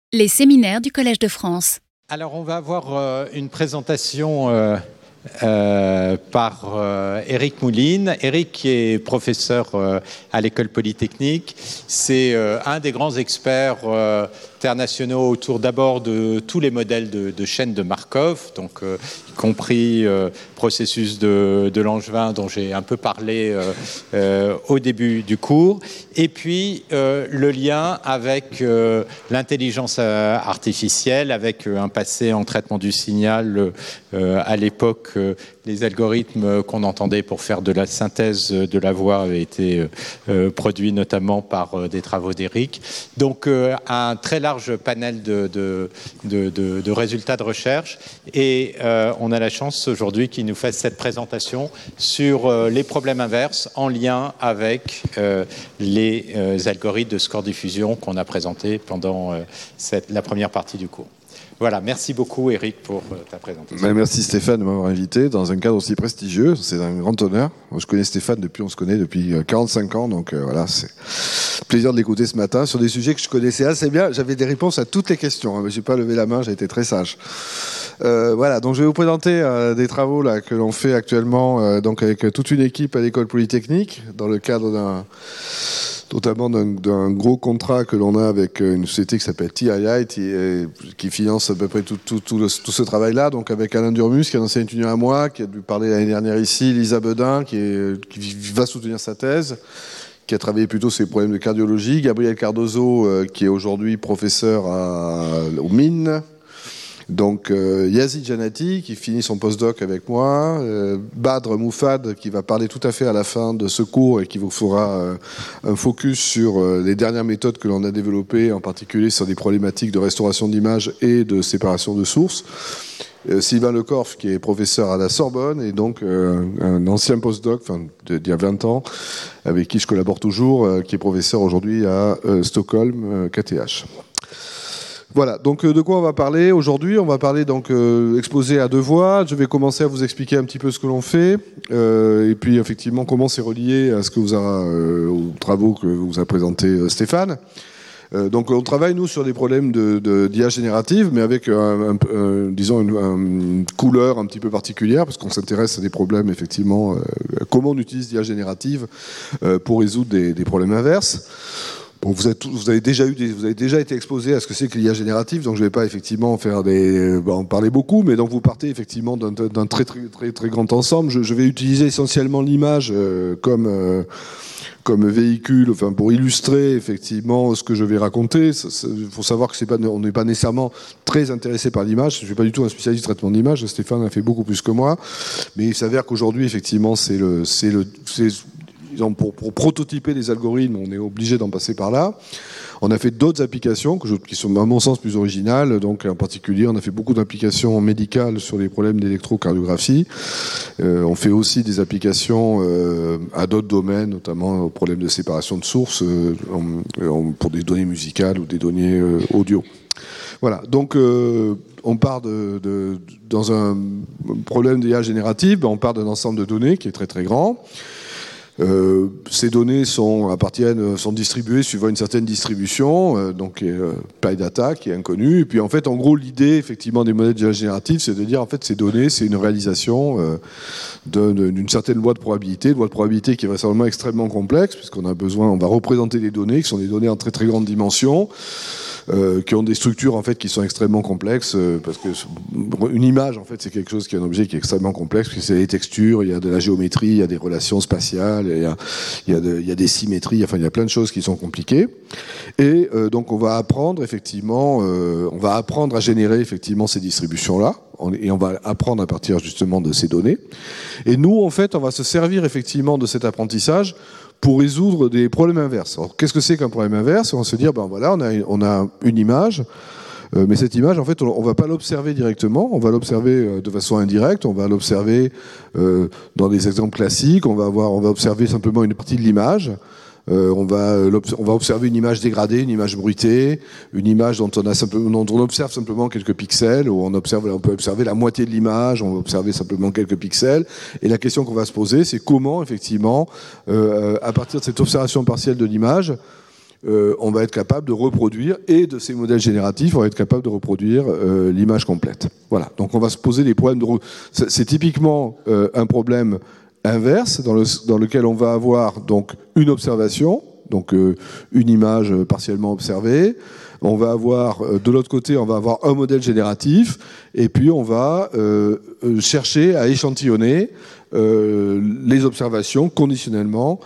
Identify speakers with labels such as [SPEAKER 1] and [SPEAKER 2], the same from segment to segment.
[SPEAKER 1] Les séminaires du Collège de France.
[SPEAKER 2] Alors, on va avoir une présentation par Éric Mouline. Éric, qui est professeur à l'École Polytechnique, c'est un des grands experts internationaux autour d'abord de tous les modèles de chaînes de Markov, donc y compris processus de Langevin dont j'ai un peu parlé au début du cours, et puis le lien avec l'intelligence artificielle, avec un passé en traitement du signal à l'époque. Les algorithmes qu'on entendait pour faire de la synthèse de la voix avaient été produits notamment par des travaux d'Éric. Donc un très large panel de résultats de recherche, et on a la chance aujourd'hui qu'il nous fasse cette présentation sur les problèmes inverses en lien avec les algorithmes de score diffusion qu'on a présentés pendant la première partie du cours. Voilà, merci beaucoup Éric pour ta présentation.
[SPEAKER 3] Merci Stéphane de m'avoir invité dans un cadre aussi prestigieux, c'est un grand honneur. Moi, je connais Stéphane on se connaît depuis 45 ans, donc voilà, c'est plaisir de l'écouter ce matin sur des sujets que je connaissais assez bien. J'avais des réponses à toutes les questions, mais je n'ai pas levé la main, j'ai été très sage. Voilà, donc je vais vous présenter des travaux là, que l'on fait actuellement donc avec toute une équipe à l'École Polytechnique, dans le cadre notamment d'un gros contrat que l'on a avec une société qui s'appelle TII, qui finance à peu près tout ce travail-là, donc avec Alain Durmus, qui est un ancien étudiant à moi, qui a dû parler l'année dernière ici, Lisa Bedin, qui va soutenir sa thèse, qui a travaillé plutôt sur les problèmes de cardiologie, Gabriel Cardozo, qui est aujourd'hui professeur aux mines, donc Yazid Janati qui finit son postdoc avec moi, Badr Moufad qui va parler tout à fait à la fin de ce cours et qui vous fera un focus sur les dernières méthodes que l'on a développées, en particulier sur des problématiques de restauration d'image et de séparation de sources. Sylvain Lecorf qui est professeur à la Sorbonne et donc un ancien postdoc d'il y a 20 ans avec qui je collabore toujours, qui est professeur aujourd'hui à Stockholm KTH. Voilà, donc de quoi on va parler aujourd'hui? On va parler donc exposé à deux voix. Je vais commencer à vous expliquer un petit peu ce que l'on fait et puis effectivement comment c'est relié à ce que aux travaux que vous a présenté Stéphane. Donc on travaille nous sur des problèmes d'IA générative, mais avec disons une couleur un petit peu particulière, parce qu'on s'intéresse à des problèmes effectivement comment on utilise l'IA générative pour résoudre des problèmes inverses. Bon, vous avez déjà été exposé à ce que c'est que l'IA générative, donc je ne vais pas effectivement en parler beaucoup, mais donc vous partez effectivement d'un très grand ensemble. Je vais utiliser essentiellement l'image comme véhicule, pour illustrer effectivement ce que je vais raconter. Il faut savoir que on n'est pas nécessairement très intéressé par l'image. Je ne suis pas du tout un spécialiste du traitement d'image. Stéphane a fait beaucoup plus que moi, mais il s'avère qu'aujourd'hui effectivement pour prototyper les algorithmes, on est obligé d'en passer par là. On a fait d'autres applications qui sont, à mon sens, plus originales. Donc, en particulier, on a fait beaucoup d'applications médicales sur les problèmes d'électrocardiographie. On fait aussi des applications à d'autres domaines, notamment aux problèmes de séparation de sources, pour des données musicales ou des données audio. Voilà. Donc, on part dans un problème d'IA générative, on part d'un ensemble de données qui est très très grand. Ces données sont distribuées suivant une certaine distribution, donc PyData qui est inconnue. Et puis en fait, en gros, l'idée effectivement des modèles d'IA générative, c'est de dire en fait ces données, c'est une réalisation d'une certaine loi de probabilité qui est vraisemblablement extrêmement complexe, puisqu'on va représenter des données qui sont des données en très très grande dimension. Qui ont des structures en fait qui sont extrêmement complexes, parce que une image en fait c'est quelque chose qui est un objet qui est extrêmement complexe, parce que c'est des textures, il y a de la géométrie, il y a des relations spatiales, il y a des symétries, enfin il y a plein de choses qui sont compliquées. Et donc on va apprendre effectivement, à générer effectivement ces distributions là, et on va apprendre à partir justement de ces données. Et nous en fait on va se servir effectivement de cet apprentissage pour résoudre des problèmes inverses. Alors, qu'est-ce que c'est qu'un problème inverse? On va se dire, voilà, on a une image, mais cette image, en fait, on va pas l'observer directement, on va l'observer de façon indirecte, on va l'observer dans des exemples classiques, on va observer simplement une partie de l'image. On va observer une image dégradée, une image bruitée, une image dont on observe simplement quelques pixels, ou on peut observer la moitié de l'image, on va observer simplement quelques pixels. Et la question qu'on va se poser, c'est comment, effectivement, à partir de cette observation partielle de l'image, on va être capable de reproduire, et de ces modèles génératifs, on va être capable de reproduire l'image complète. Voilà, donc on va se poser des problèmes c'est typiquement un problème inverse dans lequel on va avoir donc une observation, donc une image partiellement observée. On va avoir, de l'autre côté, on va avoir un modèle génératif, et puis on va chercher à échantillonner les observations conditionnellement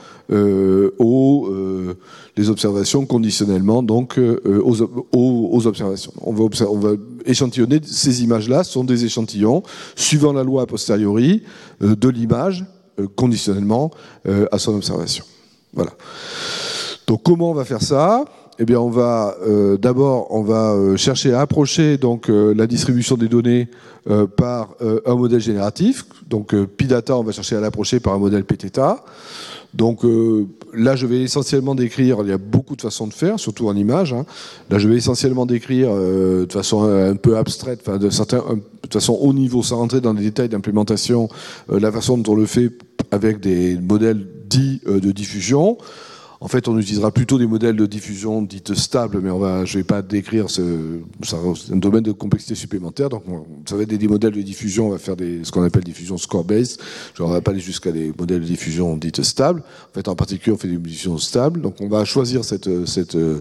[SPEAKER 3] donc aux observations. On va échantillonner ces images-là, ce sont des échantillons suivant la loi a posteriori de l'image conditionnellement à son observation. Voilà. Donc comment on va faire ça ? Eh bien, d'abord, on va chercher à approcher donc la distribution des données par un modèle génératif. Donc, PyData, on va chercher à l'approcher par un modèle PTTA. Donc là, je vais essentiellement décrire, il y a beaucoup de façons de faire, surtout en image. Hein. Là, je vais essentiellement décrire de façon un peu abstraite, de façon haut niveau, sans rentrer dans les détails d'implémentation, la façon dont on le fait avec des modèles dits de diffusion. En fait, on utilisera plutôt des modèles de diffusion dites stables, mais je ne vais pas décrire c'est un domaine de complexité supplémentaire. Donc, ça va être des modèles de diffusion, on va faire ce qu'on appelle diffusion score-based. On ne va pas aller jusqu'à des modèles de diffusion dites stables. En fait, en particulier, on fait des diffusions stables. Donc, on va choisir de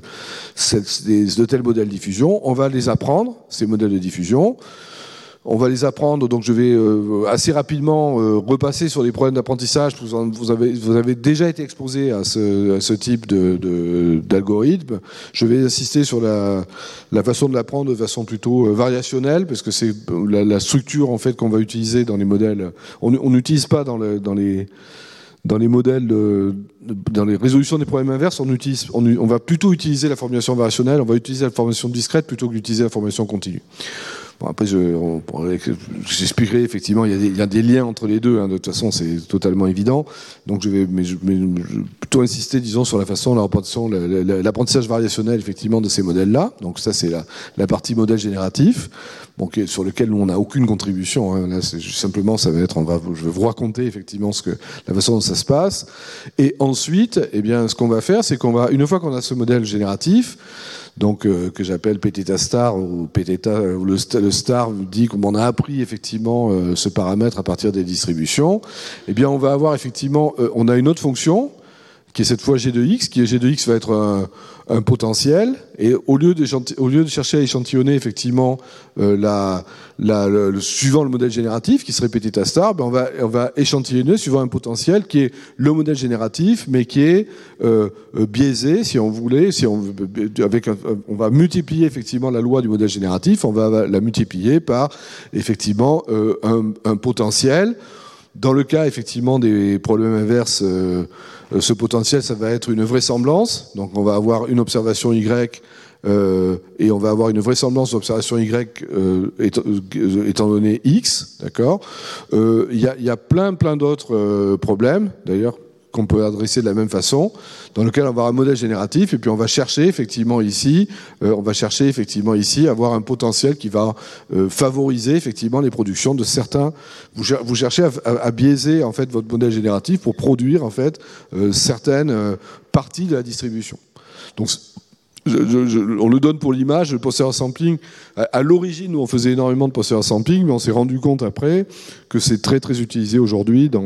[SPEAKER 3] tels modèles de diffusion. On va les apprendre, ces modèles de diffusion. On va les apprendre, donc je vais assez rapidement repasser sur les problèmes d'apprentissage. Vous avez déjà été exposé à ce type d'algorithme. Je vais insister sur la façon de l'apprendre de façon plutôt variationnelle, parce que c'est la structure en fait qu'on va utiliser dans les modèles. On n'utilise pas dans les modèles, dans les résolutions des problèmes inverses, on va plutôt utiliser la formulation variationnelle, on va utiliser la formulation discrète plutôt que d'utiliser la formulation continue. Bon, après, j'expliquerai effectivement, il y a des liens entre les deux, hein, de toute façon, c'est totalement évident. Donc, je vais plutôt insister, disons, sur la façon, l'apprentissage variationnel, effectivement, de ces modèles-là. Donc, ça, c'est la partie modèle génératif, sur lequel nous, on n'a aucune contribution. Hein. Là, simplement, ça va être, je vais vous raconter, effectivement, la façon dont ça se passe. Et ensuite, eh bien, ce qu'on va faire, c'est une fois qu'on a ce modèle génératif, donc que j'appelle PTTA star ou PTTA, le star dit qu'on a appris effectivement ce paramètre à partir des distributions. Eh bien, on va avoir effectivement, on a une autre fonction qui est cette fois G de X, qui est G de X va être un potentiel, et au lieu de chercher à échantillonner effectivement suivant le modèle génératif qui serait PTTA star, on va échantillonner suivant un potentiel qui est le modèle génératif, mais qui est biaisé, si on voulait, on va multiplier effectivement la loi du modèle génératif, on va la multiplier par effectivement un potentiel. Dans le cas effectivement des problèmes inverses, ce potentiel, ça va être une vraisemblance. Donc on va avoir une observation Y et on va avoir une vraisemblance d'observation Y étant donné X, d'accord. Il y a plein d'autres problèmes, d'ailleurs, qu'on peut adresser de la même façon, dans lequel on va avoir un modèle génératif, et puis on va chercher effectivement ici, à avoir un potentiel qui va favoriser effectivement les productions de certains. Vous cherchez à biaiser en fait votre modèle génératif pour produire en fait certaines parties de la distribution. Donc on le donne pour l'image, le posterior sampling. À l'origine, nous, on faisait énormément de posterior sampling, mais on s'est rendu compte après que c'est très très utilisé aujourd'hui dans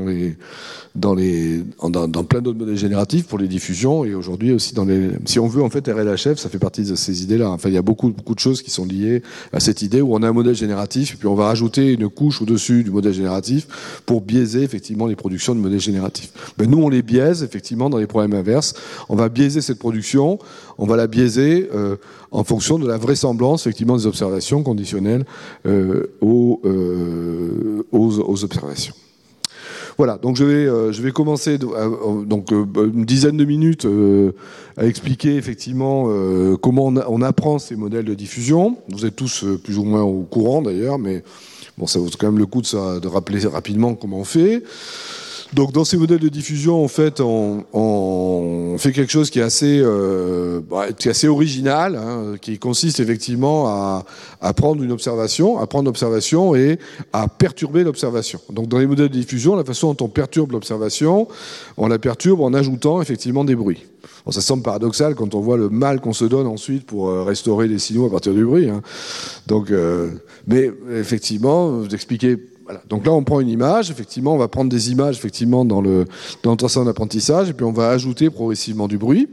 [SPEAKER 3] plein d'autres modèles génératifs pour les diffusions, et aujourd'hui aussi si on veut, en fait, RLHF, ça fait partie de ces idées-là. Enfin, il y a beaucoup de choses qui sont liées à cette idée où on a un modèle génératif, et puis on va rajouter une couche au-dessus du modèle génératif pour biaiser effectivement les productions de modèles génératifs. Ben, nous, on les biaise effectivement dans les problèmes inverses. On va biaiser cette production, on va la biaiser en fonction de la vraisemblance effectivement des observations conditionnelles aux observations. Voilà, donc je vais commencer une dizaine de minutes à expliquer effectivement comment on apprend ces modèles de diffusion. Vous êtes tous plus ou moins au courant d'ailleurs, mais bon, ça vaut quand même le coup de rappeler rapidement comment on fait. Donc dans ces modèles de diffusion, en fait, on fait quelque chose qui est assez original, hein, qui consiste effectivement à prendre une observation, et à perturber l'observation. Donc dans les modèles de diffusion, la façon dont on perturbe l'observation, on la perturbe en ajoutant effectivement des bruits. Bon, ça semble paradoxal quand on voit le mal qu'on se donne ensuite pour restaurer les signaux à partir du bruit. Hein. Donc, mais effectivement, vous expliquez. Voilà. Donc là, on prend une image. Effectivement, on va prendre des images effectivement dans le tracé d'apprentissage, et puis on va ajouter progressivement du bruit.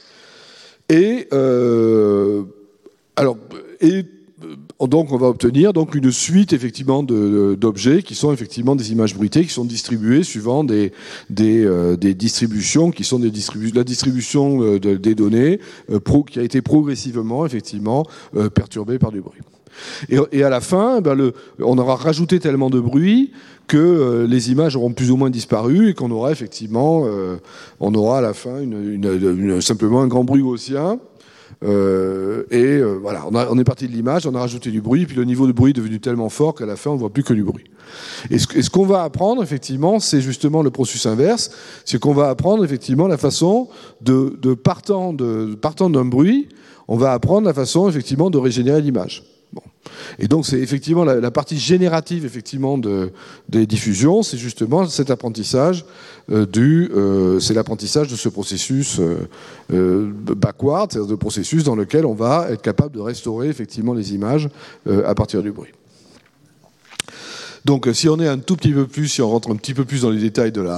[SPEAKER 3] Donc on va obtenir donc une suite effectivement d'objets qui sont effectivement des images bruitées, qui sont distribuées suivant des distributions qui sont la distribution des données qui a été progressivement effectivement perturbée par du bruit. Et à la fin, on aura rajouté tellement de bruit que les images auront plus ou moins disparu, et qu'on aura effectivement, on aura à la fin simplement un grand bruit gaussien. Voilà, on est parti de l'image, on a rajouté du bruit, puis le niveau de bruit est devenu tellement fort qu'à la fin on ne voit plus que du bruit. Et ce qu'on va apprendre effectivement, c'est justement le processus inverse, c'est qu'on va apprendre effectivement la façon partant d'un bruit, on va apprendre la façon effectivement de régénérer l'image. Bon. Et donc c'est effectivement la partie générative effectivement des diffusions, c'est justement cet apprentissage c'est l'apprentissage de ce processus backward, c'est-à-dire de processus dans lequel on va être capable de restaurer effectivement les images à partir du bruit. Donc si on est si on rentre un petit peu plus dans les détails de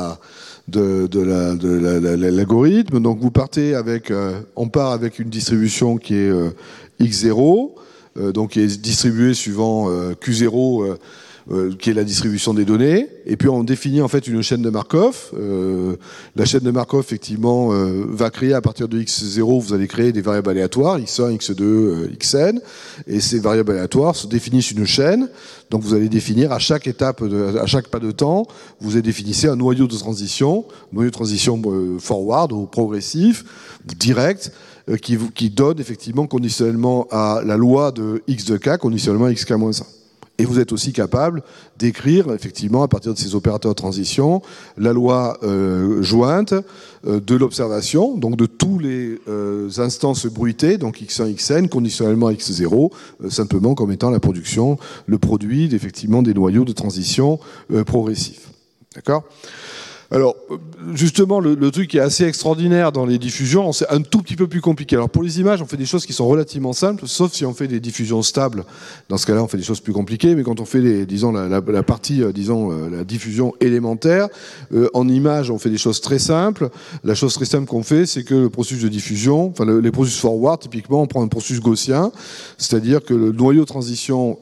[SPEAKER 3] l'algorithme, donc on part avec une distribution qui est x0. Donc qui est distribué suivant Q0, qui est la distribution des données. Et puis on définit en fait une chaîne de Markov. La chaîne de Markov, effectivement, va créer à partir de x0, vous allez créer des variables aléatoires, x1, x2, xn. Et ces variables aléatoires se définissent une chaîne. Donc vous allez définir à chaque étape, à chaque pas de temps, vous définissez un noyau de transition forward ou progressif, direct, qui donne effectivement conditionnellement à la loi de x de k, conditionnellement à xk-1. Et vous êtes aussi capable d'écrire effectivement à partir de ces opérateurs de transition la loi jointe de l'observation, donc de tous les instances bruitées, donc x1, xn, conditionnellement à x0, simplement comme étant le produit effectivement des noyaux de transition progressifs. D'accord ? Alors, justement, le truc qui est assez extraordinaire dans les diffusions, c'est un tout petit peu plus compliqué. Alors, pour les images, on fait des choses qui sont relativement simples, sauf si on fait des diffusions stables. Dans ce cas-là, on fait des choses plus compliquées. Mais quand on fait, la partie, la diffusion élémentaire, en images, on fait des choses très simples. La chose très simple qu'on fait, c'est que le processus de diffusion, les processus forward, typiquement, on prend un processus gaussien, c'est-à-dire que le noyau de transition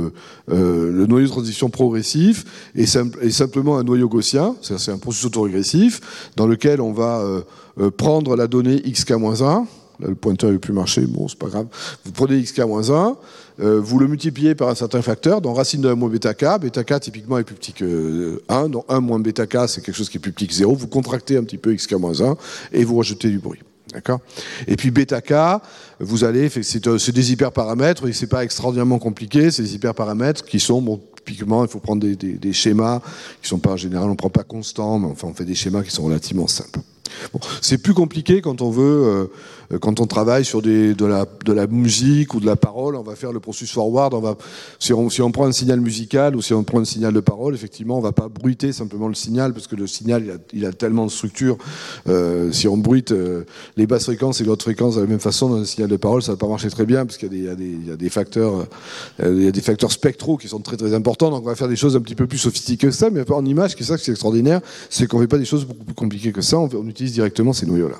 [SPEAKER 3] progressif est simplement un noyau gaussien. C'est un processus autorégressif dans lequel on va prendre la donnée xk-1. Là, le pointeur ne veut plus marcher, bon, c'est pas grave. Vous prenez xk-1, vous le multipliez par un certain facteur, donc racine de 1 moins bêta k. Bêta k, typiquement, est plus petit que 1. Donc 1 moins bêta k, c'est quelque chose qui est plus petit que 0. Vous contractez un petit peu xk-1 et vous rajoutez du bruit. D'accord ? Et puis bêta k, vous allez, c'est des hyperparamètres, et c'est pas extraordinairement compliqué, c'est des hyperparamètres qui sont, typiquement, il faut prendre des schémas qui sont pas, en général, on prend pas constants, mais enfin, on fait des schémas qui sont relativement simples. Bon, c'est plus compliqué quand on veut, quand on travaille sur de la musique ou de la parole, on va faire le processus forward. Si on prend un signal musical ou si on prend un signal de parole, effectivement, on va pas bruiter simplement le signal parce que le signal il a tellement de structure. Si on bruite les basses fréquences et les hautes fréquences de la même façon dans un signal de parole, ça va pas marcher très bien parce qu'il y a des facteurs spectraux qui sont très très importants. Donc on va faire des choses un petit peu plus sophistiquées que ça, mais en image, c'est ça qui est extraordinaire, c'est qu'on fait pas des choses beaucoup plus compliquées que ça. On utilise directement ces noyaux-là.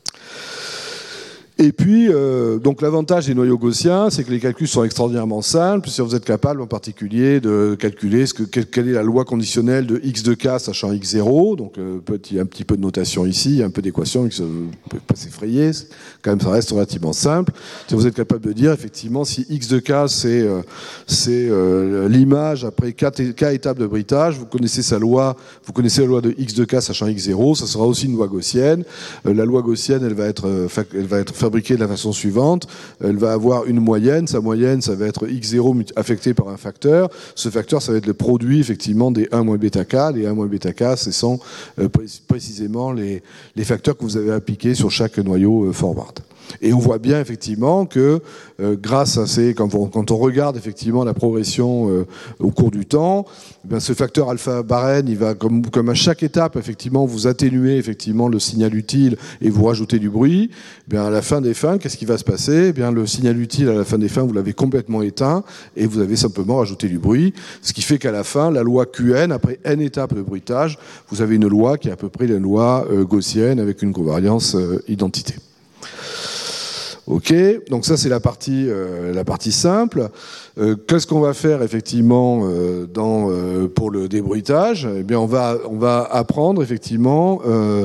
[SPEAKER 3] Et puis, donc l'avantage des noyaux gaussiens, c'est que les calculs sont extraordinairement simples. Si vous êtes capable en particulier de calculer quelle est la loi conditionnelle de x de k sachant x0, donc il y a un petit peu de notation ici, il y a un peu d'équation, on ne peut pas s'effrayer, quand même ça reste relativement simple. Si vous êtes capable de dire effectivement si x de k c'est l'image après k étapes de bruitage, vous connaissez la loi de x de k sachant x0, ça sera aussi une loi gaussienne. La loi gaussienne, elle va être fabriquée fabriquée de la façon suivante. Elle va avoir une moyenne. Sa moyenne, ça va être x0 affecté par un facteur. Ce facteur, ça va être le produit, effectivement, des 1 moins bêta k. Les 1 moins bêta k, ce sont précisément les facteurs que vous avez appliqués sur chaque noyau forward. Et on voit bien effectivement que grâce à quand on regarde effectivement la progression au cours du temps, bien, ce facteur alpha barren, il va comme à chaque étape effectivement vous atténuer effectivement le signal utile et vous rajouter du bruit. Bien, à la fin des fins, qu'est-ce qui va se passer? Bien, le signal utile à la fin des fins, vous l'avez complètement éteint et vous avez simplement rajouté du bruit, ce qui fait qu'à la fin, la loi Qn, après n étapes de bruitage, vous avez une loi qui est à peu près la loi gaussienne avec une covariance identité. Ok, donc ça c'est la partie simple. Qu'est-ce qu'on va faire effectivement pour le débruitage? Eh bien, on va apprendre effectivement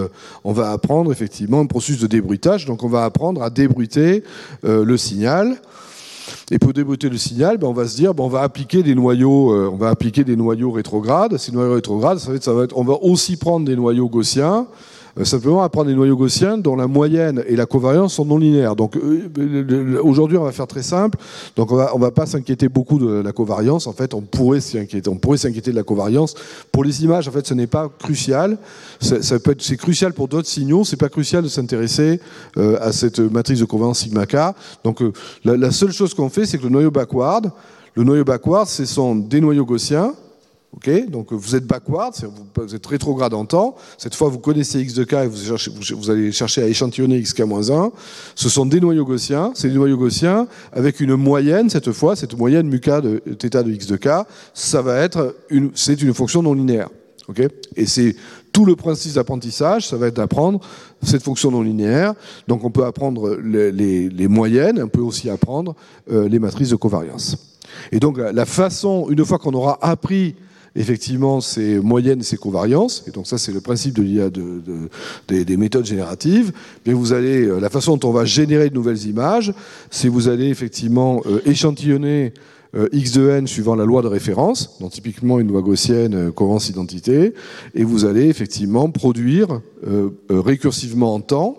[SPEAKER 3] un processus de débruitage. Donc, on va apprendre à débruiter le signal. Et pour débruiter le signal, on va se dire, on va appliquer des noyaux, rétrogrades. Ces noyaux rétrogrades, on va aussi prendre des noyaux gaussiens. Simplement à prendre des noyaux gaussiens dont la moyenne et la covariance sont non linéaires. Donc aujourd'hui, on va faire très simple. Donc on va pas s'inquiéter beaucoup de la covariance. En fait, on pourrait s'inquiéter de la covariance. Pour les images, en fait, ce n'est pas crucial. C'est crucial pour d'autres signaux. C'est pas crucial de s'intéresser à cette matrice de covariance sigma k. Donc la seule chose qu'on fait, c'est que le noyau backward, ce sont des noyaux gaussiens. Okay, donc vous êtes backward, vous êtes rétrograde en temps. Cette fois, vous connaissez x de k et vous allez chercher à échantillonner xk-1. Ce sont des noyaux gaussiens. C'est des noyaux gaussiens avec une moyenne, cette fois, cette moyenne mu k de θ de x de k, c'est une fonction non linéaire. Okay, et c'est tout le principe d'apprentissage, ça va être d'apprendre cette fonction non linéaire. Donc on peut apprendre les moyennes, on peut aussi apprendre les matrices de covariance. Et donc la façon, une fois qu'on aura appris effectivement ces moyennes et ces covariances, et donc ça c'est le principe de l'IA des méthodes génératives, bien la façon dont on va générer de nouvelles images, c'est vous allez effectivement échantillonner x de n suivant la loi de référence, donc typiquement une loi gaussienne, covariance identité, et vous allez effectivement produire récursivement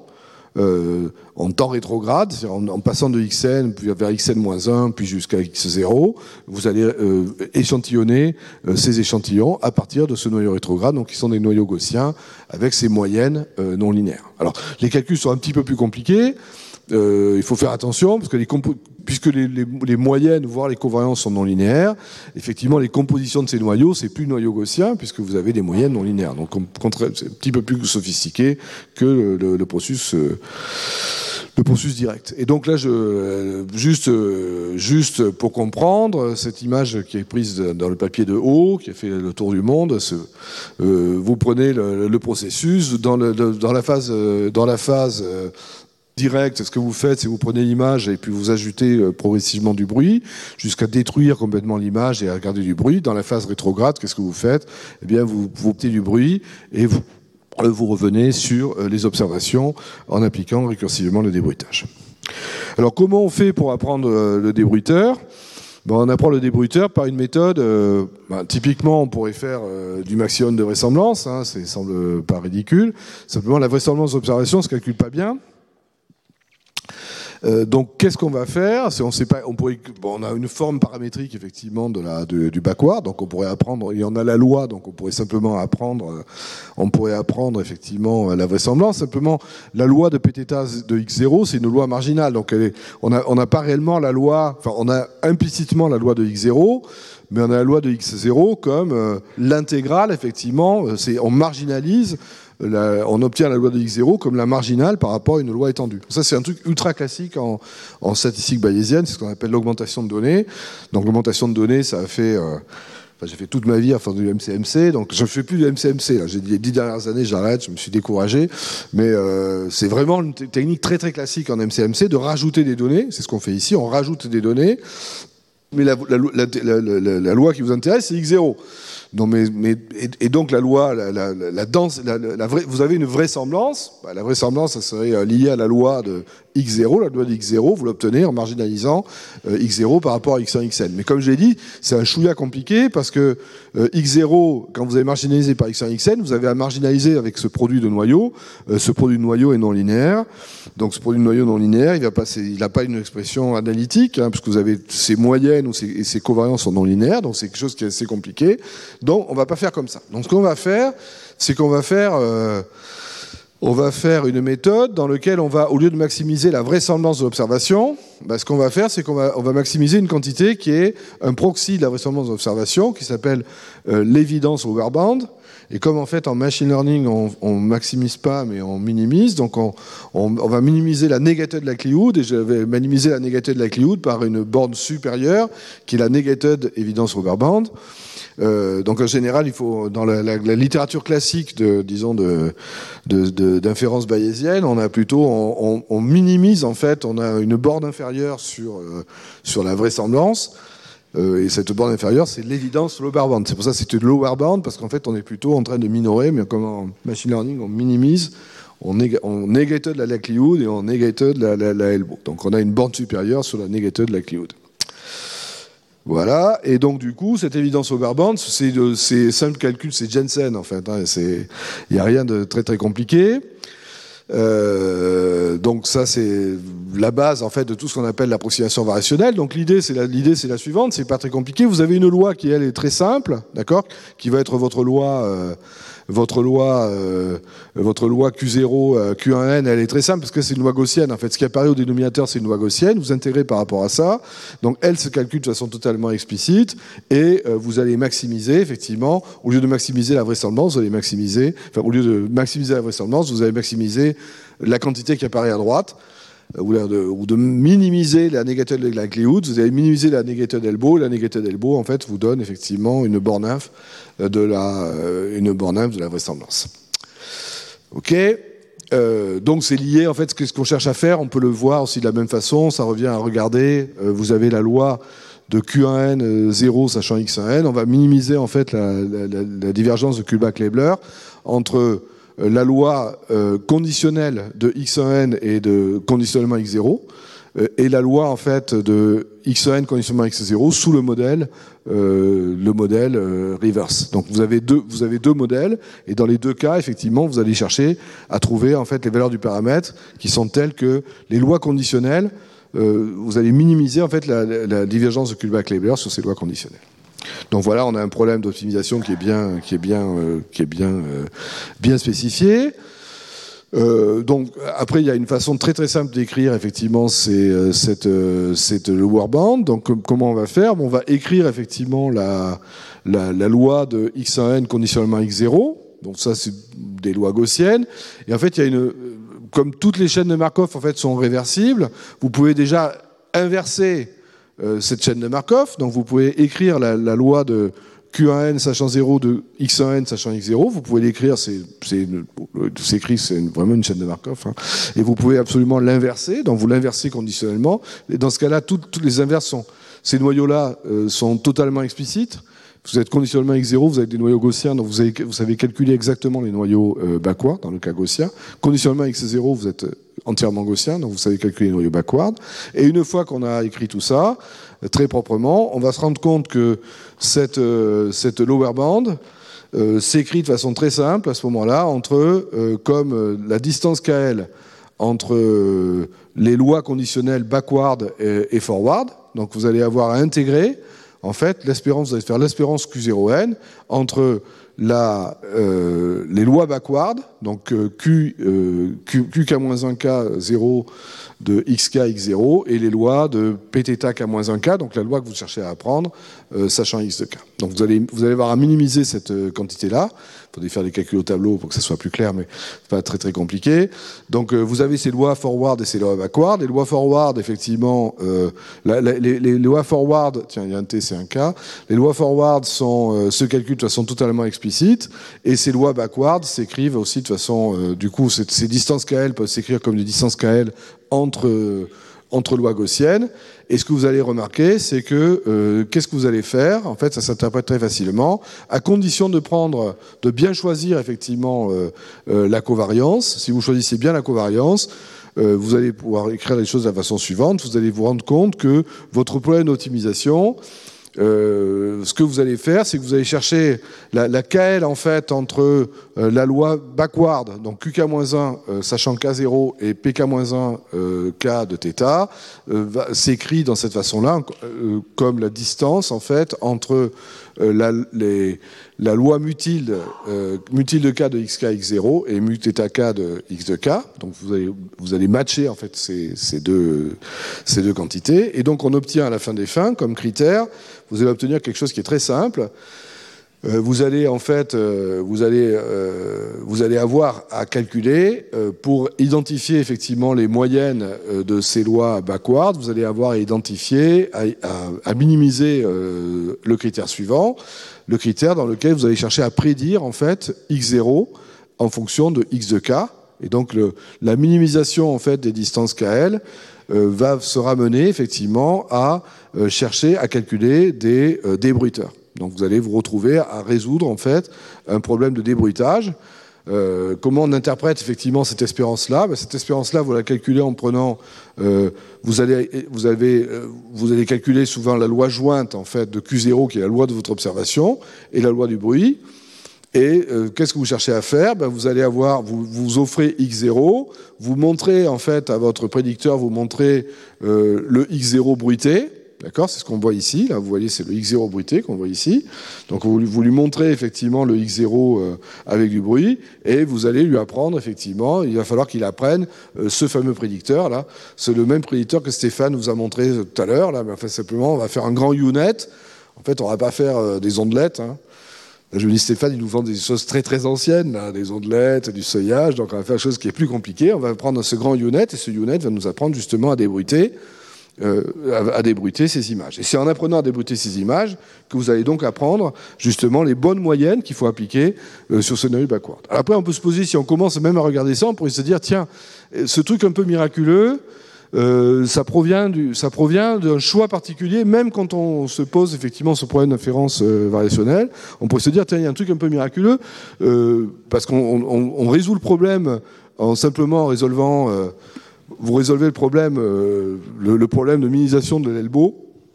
[SPEAKER 3] en temps rétrograde, c'est-à-dire en passant de xn puis vers xn-1 puis jusqu'à x0, vous allez échantillonner ces échantillons à partir de ce noyau rétrograde, donc qui sont des noyaux gaussiens avec ces moyennes non linéaires. Alors les calculs sont un petit peu plus compliqués. Il faut faire attention parce que puisque les moyennes, voire les covariances sont non linéaires, effectivement les compositions de ces noyaux, c'est plus noyaux gaussiens puisque vous avez des moyennes non linéaires. Donc c'est un petit peu plus sophistiqué que le processus direct. Et donc là, juste pour comprendre, cette image qui est prise dans le papier de haut, qui a fait le tour du monde, vous prenez le processus dans la phase direct, ce que vous faites, c'est que vous prenez l'image et puis vous ajoutez progressivement du bruit jusqu'à détruire complètement l'image et à garder du bruit. Dans la phase rétrograde, qu'est-ce que vous faites? Eh bien, vous obtenez du bruit et vous revenez sur les observations en appliquant récursivement le débruitage. Alors, comment on fait pour apprendre le débruiteur? On apprend le débruiteur par une méthode, typiquement on pourrait faire du maximum de vraisemblance, ça ne semble pas ridicule. Simplement, la vraisemblance d'observation ne se calcule pas bien. Donc, qu'est-ce qu'on va faire? On a une forme paramétrique effectivement du backward, donc on pourrait apprendre. Il y en a la loi, donc on pourrait simplement apprendre. On pourrait apprendre effectivement la vraisemblance. Simplement, la loi de Pθ de x0, c'est une loi marginale. Donc, on n'a pas réellement la loi. Enfin, on a implicitement la loi de x0. Mais on a la loi de x0 comme l'intégrale, effectivement, on marginalise. On obtient la loi de x0 comme la marginale par rapport à une loi étendue. Ça, c'est un truc ultra classique en statistique bayésienne, c'est ce qu'on appelle l'augmentation de données. Donc l'augmentation de données, ça a fait... j'ai fait toute ma vie à faire du MCMC, donc je ne fais plus du MCMC. Là. J'ai dit les 10 dernières années, j'arrête, je me suis découragé. Mais c'est vraiment une technique très très classique en MCMC de rajouter des données. C'est ce qu'on fait ici, on rajoute des données. Mais la loi qui vous intéresse, c'est x0. Donc, et donc la loi, vous avez une vraisemblance. La vraisemblance, ça serait lié à la loi de X0, la loi de X0, vous l'obtenez en marginalisant X0 par rapport à X1, Xn. Mais comme je l'ai dit, c'est un chouïa compliqué parce que X0, quand vous avez marginalisé par X1, Xn, vous avez à marginaliser avec ce produit de noyau. Ce produit de noyau est non linéaire. Donc ce produit de noyau non linéaire, il n'a pas une expression analytique, hein, parce que vous avez ces moyennes et ces covariances sont non linéaires, donc c'est quelque chose qui est assez compliqué. Donc on ne va pas faire comme ça. Donc ce qu'on va faire, c'est qu'on va faire... on va faire une méthode dans laquelle on va, au lieu de maximiser la vraisemblance de l'observation, ce qu'on va faire, c'est qu'on va maximiser une quantité qui est un proxy de la vraisemblance de l'observation, qui s'appelle l'évidence overbound. Et comme en fait en machine learning, on maximise pas, mais on minimise, donc on va minimiser la negated likelihood, et je vais minimiser la negated likelihood par une borne supérieure, qui est la negated evidence overbound. Donc en général, il faut dans la littérature classique d'inférence bayésienne, on a plutôt on minimise en fait, on a une borne inférieure sur la vraisemblance. Et cette borne inférieure, c'est l'évidence lower bound. C'est pour ça que c'est une lower bound, parce qu'en fait, on est plutôt en train de minorer, mais comme en machine learning, on minimise, on negated la likelihood et on negated la elbow. Donc on a une borne supérieure sur la negated likelihood. Voilà, et donc du coup, cette évidence overbound, c'est simple calcul, c'est Jensen en fait, hein, il n'y a rien de très très compliqué. Donc ça, c'est la base en fait de tout ce qu'on appelle l'approximation variationnelle. Donc l'idée c'est la suivante, c'est pas très compliqué. Vous avez une loi qui elle est très simple, d'accord, qui va être votre loi Q0, Q1n, elle est très simple parce que c'est une loi gaussienne. En fait, ce qui apparaît au dénominateur, c'est une loi gaussienne. Vous intégrez par rapport à ça. Donc, elle se calcule de façon totalement explicite et vous allez maximiser, effectivement, au lieu de maximiser la vraisemblance, vous allez maximiser, enfin, au lieu de maximiser la vraisemblance, vous allez maximiser la quantité qui apparaît à droite. Ou de minimiser la negated likelihood, vous allez minimiser la negated elbow. La negated elbow, en fait, vous donne effectivement une borne inf de la vraisemblance. Ok. Donc c'est lié, en fait, ce qu'on cherche à faire, on peut le voir aussi de la même façon, ça revient à regarder, vous avez la loi de Q1n 0 sachant X1n, on va minimiser en fait la divergence de Kullback-Leibler entre la loi conditionnelle de X1n et de conditionnement X0 et la loi en fait de X1n conditionnement X0 sous le modèle reverse. Donc vous avez deux modèles et dans les deux cas effectivement vous allez chercher à trouver en fait les valeurs du paramètre qui sont telles que les lois conditionnelles vous allez minimiser en fait la divergence de Kullback-Leibler sur ces lois conditionnelles. Donc voilà, on a un problème d'optimisation qui est bien spécifié. Donc après, il y a une façon très très simple d'écrire effectivement cette lower bound. Donc comment on va faire ? On va écrire effectivement la loi de X1n conditionnement X0. Donc ça, c'est des lois gaussiennes. Et en fait, il y a comme toutes les chaînes de Markov en fait sont réversibles, vous pouvez déjà inverser cette chaîne de Markov. Donc vous pouvez écrire la loi de Q1n sachant 0 de X1n sachant X0. Vous pouvez l'écrire, c'est vraiment une chaîne de Markov. Hein. Et vous pouvez absolument l'inverser. Donc vous l'inversez conditionnellement. Et dans ce cas-là, toutes les inverses ces noyaux-là sont totalement explicites. Vous êtes conditionnement X0, vous avez des noyaux gaussiens, donc vous savez calculer exactement les noyaux backward, dans le cas gaussien. Conditionnement X0, vous êtes entièrement gaussien, donc vous savez calculer les noyaux backward. Et une fois qu'on a écrit tout ça, très proprement, on va se rendre compte que cette lower bound s'écrit de façon très simple à ce moment-là, comme la distance KL entre les lois conditionnelles backward et forward. Donc vous allez avoir à intégrer en fait, vous allez faire l'espérance Q0n entre les lois backward, donc QK-1K0 de XK, X0, et les lois de Pθ K-1K, donc la loi que vous cherchez à apprendre, sachant X de K. Donc vous allez avoir à minimiser cette quantité-là. Il faudrait faire des calculs au tableau pour que ça soit plus clair, mais c'est pas très très compliqué. Donc vous avez ces lois forward et ces lois backward. Les lois forward, effectivement, les lois forward, tiens, il y a un T, c'est un K. Les lois forward se calculent de façon totalement explicite, et ces lois backward s'écrivent aussi de façon, du coup, ces distances KL peuvent s'écrire comme des distances KL entre lois gaussiennes. Et ce que vous allez remarquer, c'est que qu'est-ce que vous allez faire ? En fait, ça s'interprète très facilement, à condition de bien choisir effectivement la covariance. Si vous choisissez bien la covariance, vous allez pouvoir écrire les choses de la façon suivante. Vous allez vous rendre compte que votre problème d'optimisation, ce que vous allez faire, c'est que vous allez chercher la KL en fait entre la loi backward, donc QK-1 sachant K0 et PK-1 K de θ, s'écrit dans cette façon-là comme la distance en fait entre la loi mutil de K de xk x0 et mu θ K de x de K. Donc vous allez matcher en fait ces deux quantités, et donc on obtient à la fin des fins comme critère, vous allez obtenir quelque chose qui est très simple. Vous allez en fait, vous allez avoir à calculer pour identifier effectivement les moyennes de ces lois backward. Vous allez avoir à identifier, à minimiser le critère suivant, le critère dans lequel vous allez chercher à prédire en fait x0 en fonction de x de k. Et donc la minimisation en fait des distances KL va se ramener effectivement à chercher à calculer des débruiteurs. Donc vous allez vous retrouver à résoudre en fait un problème de débruitage. Comment on interprète effectivement cette espérance-là ? Cette espérance-là, vous la calculez en prenant, vous allez calculer souvent la loi jointe en fait de Q0 qui est la loi de votre observation et la loi du bruit. Et qu'est-ce que vous cherchez à faire ? Vous allez avoir, vous offrez x0, vous montrez en fait à votre prédicteur, vous montrez le x0 bruité. D'accord, c'est ce qu'on voit ici. Là, vous voyez, c'est le x0 bruité qu'on voit ici. Donc, vous lui montrez effectivement le x0 avec du bruit, et vous allez lui apprendre effectivement. Il va falloir qu'il apprenne ce fameux prédicteur là. C'est le même prédicteur que Stéphane vous a montré tout à l'heure là. Mais enfin, simplement, on va faire un grand U-net. En fait, on va pas faire des ondelettes. Hein. Là, je me dis, Stéphane, il nous vend des choses très très anciennes, là, des ondelettes, du seuillage. Donc, on va faire quelque chose qui est plus compliqué. On va prendre ce grand U-net, et ce U-net va nous apprendre justement à débruiter. À débruiter ces images. Et c'est en apprenant à débruiter ces images que vous allez donc apprendre justement les bonnes moyennes qu'il faut appliquer sur ce nœud backward. Alors après, on peut se poser, si on commence même à regarder ça, on pourrait se dire, tiens, ce truc un peu miraculeux, ça provient d'un choix particulier, même quand on se pose effectivement ce problème d'inférence variationnelle, on pourrait se dire, tiens, il y a un truc un peu miraculeux, parce qu'on résout le problème en simplement résolvant... vous résolvez le problème, le problème de minimisation de l'elbow,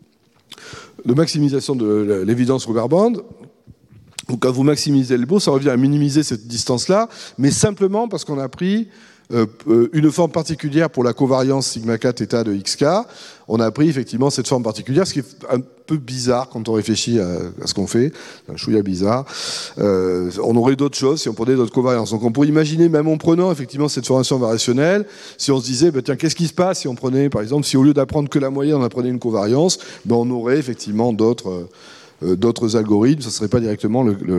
[SPEAKER 3] de maximisation de l'évidence Rubber Band. Donc, quand vous maximisez l'elbow, ça revient à minimiser cette distance-là, mais simplement parce qu'on a pris une forme particulière pour la covariance sigma k θ de xk. On a pris effectivement cette forme particulière, ce qui est un peu bizarre quand on réfléchit à ce qu'on fait, un chouïa bizarre. On aurait d'autres choses si on prenait d'autres covariances. Donc on pourrait imaginer, même en prenant effectivement cette formation variationnelle, si on se disait, tiens, qu'est-ce qui se passe si on prenait, par exemple, si au lieu d'apprendre que la moyenne, on apprenait une covariance, on aurait effectivement d'autres algorithmes, ça serait pas directement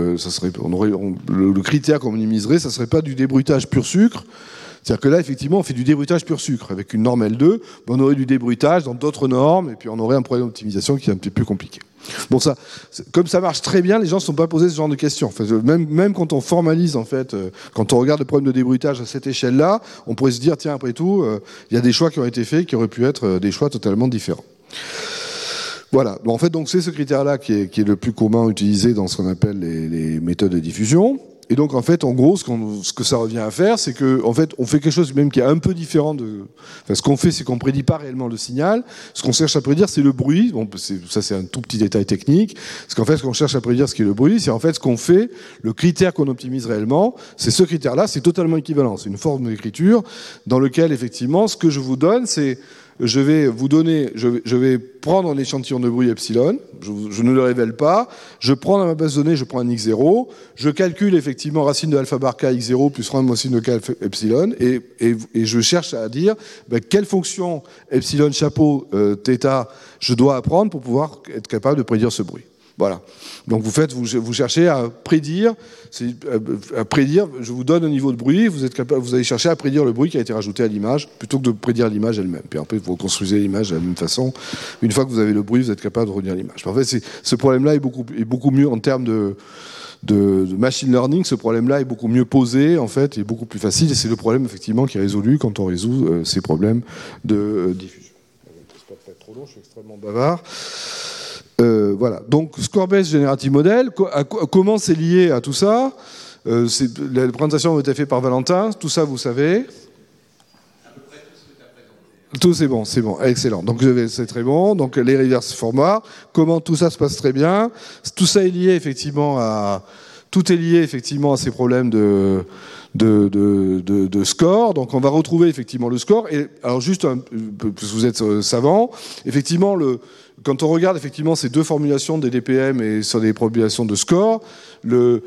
[SPEAKER 3] le critère qu'on minimiserait, ça serait pas du débruitage pur sucre. C'est-à-dire que là, effectivement, on fait du débruitage pur sucre. Avec une norme L2, on aurait du débruitage dans d'autres normes, et puis on aurait un problème d'optimisation qui est un petit peu plus compliqué. Bon, ça, comme ça marche très bien, les gens ne se sont pas posés ce genre de questions. Enfin, même quand on formalise, en fait, quand on regarde le problème de débruitage à cette échelle-là, on pourrait se dire, tiens, après tout, il y a des choix qui ont été faits qui auraient pu être des choix totalement différents. Voilà. Bon, en fait, donc c'est ce critère-là qui est le plus commun utilisé dans ce qu'on appelle les méthodes de diffusion. Et donc, en fait, en gros, ce que ça revient à faire, c'est que, en fait, on fait quelque chose même qui est un peu différent de... Enfin, ce qu'on fait, c'est qu'on prédit pas réellement le signal. Ce qu'on cherche à prédire, c'est le bruit. Bon, ça, c'est un tout petit détail technique. Parce qu'en fait, ce qu'on cherche à prédire, ce qui est le bruit, c'est en fait ce qu'on fait, le critère qu'on optimise réellement, c'est ce critère-là, c'est totalement équivalent. C'est une forme d'écriture dans lequel, effectivement, ce que je vous donne, c'est... Je vais prendre un échantillon de bruit epsilon, je ne le révèle pas, je prends dans ma base de données, je prends un x0, je calcule effectivement racine de alpha bar k x0 plus racine de k epsilon, et je cherche à dire quelle fonction epsilon chapeau θ je dois apprendre pour pouvoir être capable de prédire ce bruit. Voilà. Donc vous cherchez à prédire, je vous donne un niveau de bruit, vous allez chercher à prédire le bruit qui a été rajouté à l'image, plutôt que de prédire l'image elle-même. Puis après, vous reconstruisez l'image de la même façon. Une fois que vous avez le bruit, vous êtes capable de retenir l'image. En fait, ce problème-là est beaucoup mieux en termes de machine learning. Ce problème-là est beaucoup mieux posé, en fait, et beaucoup plus facile. Et c'est le problème, effectivement, qui est résolu quand on résout ces problèmes de diffusion. J'espère pas être trop long, je suis extrêmement bavard. Voilà. Donc, Score-Based Generative Model, comment c'est lié à tout ça ? La présentation a été faite par Valentin, tout ça vous savez ? Tout c'est bon, excellent. Donc c'est très bon. Donc les reverse formats, comment tout ça se passe très bien. Tout ça est lié effectivement à ces problèmes de score. Donc on va retrouver effectivement le score. Et alors juste, parce que vous êtes savant, effectivement quand on regarde effectivement ces deux formulations des DPM et sur des formulations de score, il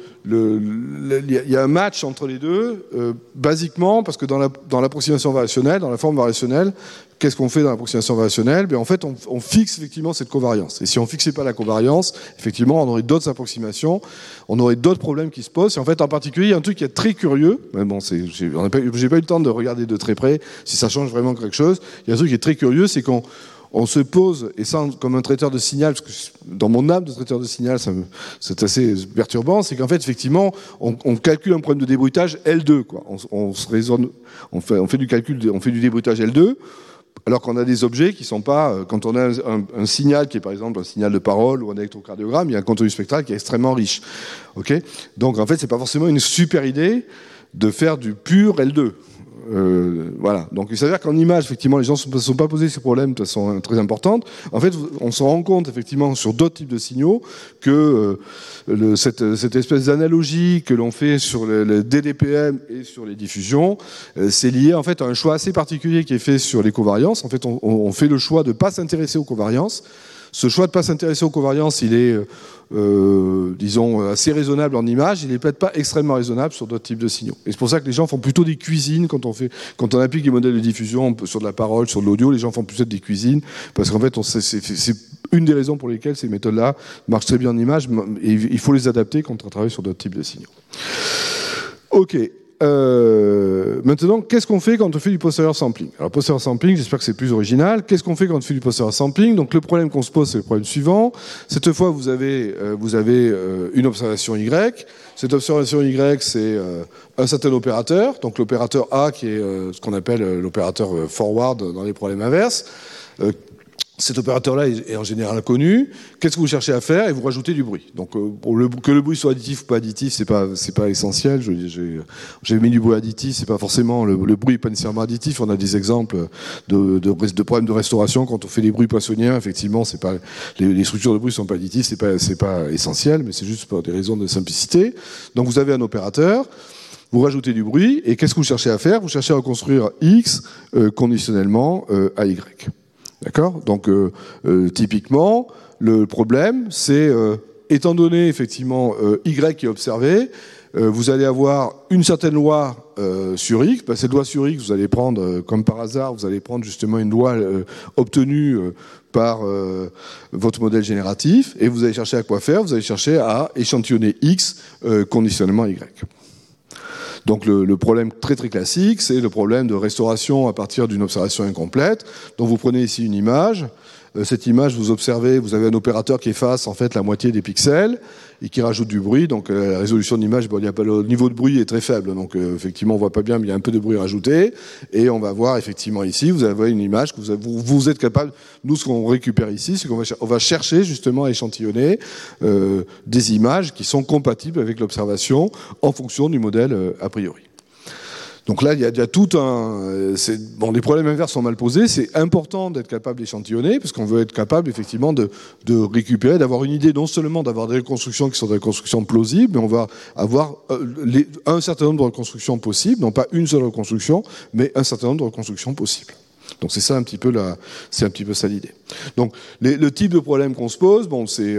[SPEAKER 3] y a un match entre les deux, basiquement, parce que dans l'approximation variationnelle, dans la forme variationnelle, qu'est-ce qu'on fait dans l'approximation variationnelle ? En fait, on fixe effectivement cette covariance. Et si on ne fixait pas la covariance, effectivement, on aurait d'autres approximations, on aurait d'autres problèmes qui se posent. Et en fait, en particulier, il y a un truc qui est très curieux. Mais bon, j'ai pas eu le temps de regarder de très près si ça change vraiment quelque chose. Il y a un truc qui est très curieux, c'est qu'on se pose, et ça comme un traiteur de signal, parce que dans mon âme de traiteur de signal, c'est assez perturbant, c'est qu'en fait, effectivement, on calcule un problème de débruitage L2, quoi. On fait du calcul, on fait du débruitage L2, alors qu'on a des objets qui sont pas... Quand on a un signal qui est par exemple un signal de parole ou un électrocardiogramme, il y a un contenu spectral qui est extrêmement riche. Okay ? Donc en fait, c'est pas forcément une super idée de faire du pur L2. Voilà. Donc il s'avère qu'en image, effectivement, les gens ne se sont pas posés ces problèmes de façon très importante. En fait, on se rend compte, effectivement, sur d'autres types de signaux, que cette espèce d'analogie que l'on fait sur le DDPM et sur les diffusions, c'est lié en fait à un choix assez particulier qui est fait sur les covariances. En fait, on fait le choix de ne pas s'intéresser aux covariances. Ce choix de ne pas s'intéresser aux covariances, il est, disons, assez raisonnable en image. Il n'est peut-être pas extrêmement raisonnable sur d'autres types de signaux. Et c'est pour ça que les gens font plutôt des cuisines quand on applique les modèles de diffusion sur de la parole, sur de l'audio. Les gens font plutôt des cuisines parce qu'en fait, c'est une des raisons pour lesquelles ces méthodes-là marchent très bien en image. Et il faut les adapter quand on travaille sur d'autres types de signaux. Ok. Maintenant, qu'est-ce qu'on fait quand on fait du posterior sampling ? Alors, posterior sampling, j'espère que c'est plus original. Qu'est-ce qu'on fait quand on fait du posterior sampling ? Donc, le problème qu'on se pose, c'est le problème suivant. Cette fois, vous avez une observation Y. Cette observation Y, c'est un certain opérateur. Donc, l'opérateur A, qui est ce qu'on appelle l'opérateur forward dans les problèmes inverses. Cet opérateur-là est en général connu. Qu'est-ce que vous cherchez à faire ? Et vous rajoutez du bruit. Donc, que le bruit soit additif ou pas additif, c'est pas essentiel. J'ai mis du bruit additif, c'est pas forcément le bruit n'est pas nécessairement additif. On a des exemples de problèmes de restauration quand on fait des bruits poissonniers. Effectivement, c'est pas les structures de bruit sont pas additives, c'est pas essentiel, mais c'est juste pour des raisons de simplicité. Donc, vous avez un opérateur. Vous rajoutez du bruit. Et qu'est-ce que vous cherchez à faire ? Vous cherchez à reconstruire X conditionnellement à Y. D'accord ? Donc, typiquement, le problème, c'est, étant donné effectivement Y qui est observé, vous allez avoir une certaine loi sur X. Ben, cette loi sur X, vous allez prendre, comme par hasard, vous allez prendre justement une loi obtenue par votre modèle génératif, et vous allez chercher à quoi faire ? Vous allez chercher à échantillonner X conditionnement Y. Donc le problème très très classique, c'est le problème de restauration à partir d'une observation incomplète. Donc vous prenez ici une image. Cette image, vous observez, vous avez un opérateur qui efface en fait la moitié des pixels et qui rajoute du bruit. Donc la résolution de l'image, le niveau de bruit est très faible. Donc effectivement, on voit pas bien, mais il y a un peu de bruit rajouté. Et on va voir effectivement ici, vous avez une image que vous êtes capable. Nous, ce qu'on récupère ici, c'est qu'on va chercher justement à échantillonner des images qui sont compatibles avec l'observation en fonction du modèle a priori. Donc là, il y a tout un... les problèmes inverses sont mal posés. C'est important d'être capable d'échantillonner, parce qu'on veut être capable, effectivement, de récupérer, d'avoir une idée, non seulement d'avoir des reconstructions qui sont des reconstructions plausibles, mais on va avoir un certain nombre de reconstructions possibles, non pas une seule reconstruction, mais un certain nombre de reconstructions possibles. Donc c'est ça un petit peu ça l'idée. Donc le type de problème qu'on se pose,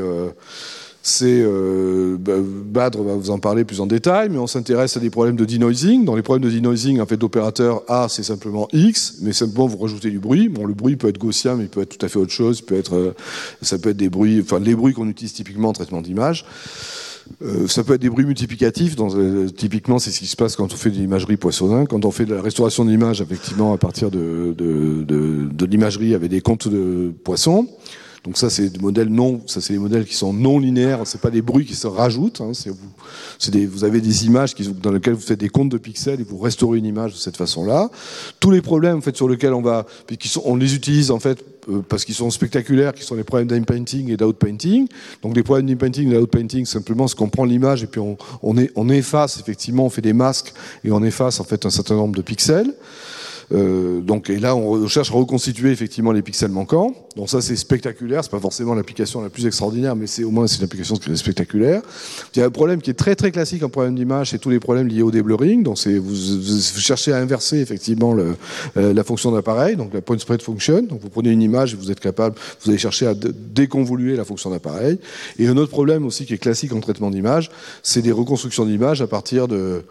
[SPEAKER 3] Badr va vous en parler plus en détail, mais on s'intéresse à des problèmes de denoising. Dans les problèmes de denoising, en fait, l'opérateur A, c'est simplement X, mais simplement vous rajoutez du bruit. Bon, le bruit peut être gaussien, mais il peut être tout à fait autre chose. Ça peut être des bruits, enfin les bruits qu'on utilise typiquement en traitement d'image. Ça peut être des bruits multiplicatifs. Typiquement, c'est ce qui se passe quand on fait de l'imagerie poissonnin. Quand on fait de la restauration d'image, effectivement, à partir de l'imagerie avec des comptes de poissons. Donc ça, c'est des modèles c'est des modèles qui sont non linéaires. C'est pas des bruits qui se rajoutent. Hein, vous avez des images dans lesquelles vous faites des comptes de pixels et vous restaurez une image de cette façon-là. Tous les problèmes, en fait, sur lesquels on les utilise en fait parce qu'ils sont spectaculaires, qui sont les problèmes d'inpainting et d'outpainting. Donc les problèmes d'inpainting et d'outpainting, simplement, c'est qu'on prend l'image et puis on efface effectivement, on fait des masques et on efface en fait un certain nombre de pixels. Donc, et là, on cherche à reconstituer effectivement les pixels manquants. Donc ça, c'est spectaculaire. C'est pas forcément l'application la plus extraordinaire, mais au moins c'est une application spectaculaire. Il y a un problème qui est très très classique en problème d'image, c'est tous les problèmes liés au deblurring. Donc vous cherchez à inverser effectivement la fonction d'appareil, donc la point spread function. Donc vous prenez une image et vous êtes capable, vous allez chercher à déconvoluer la fonction d'appareil. Et un autre problème aussi qui est classique en traitement d'image, c'est des reconstructions d'image à partir de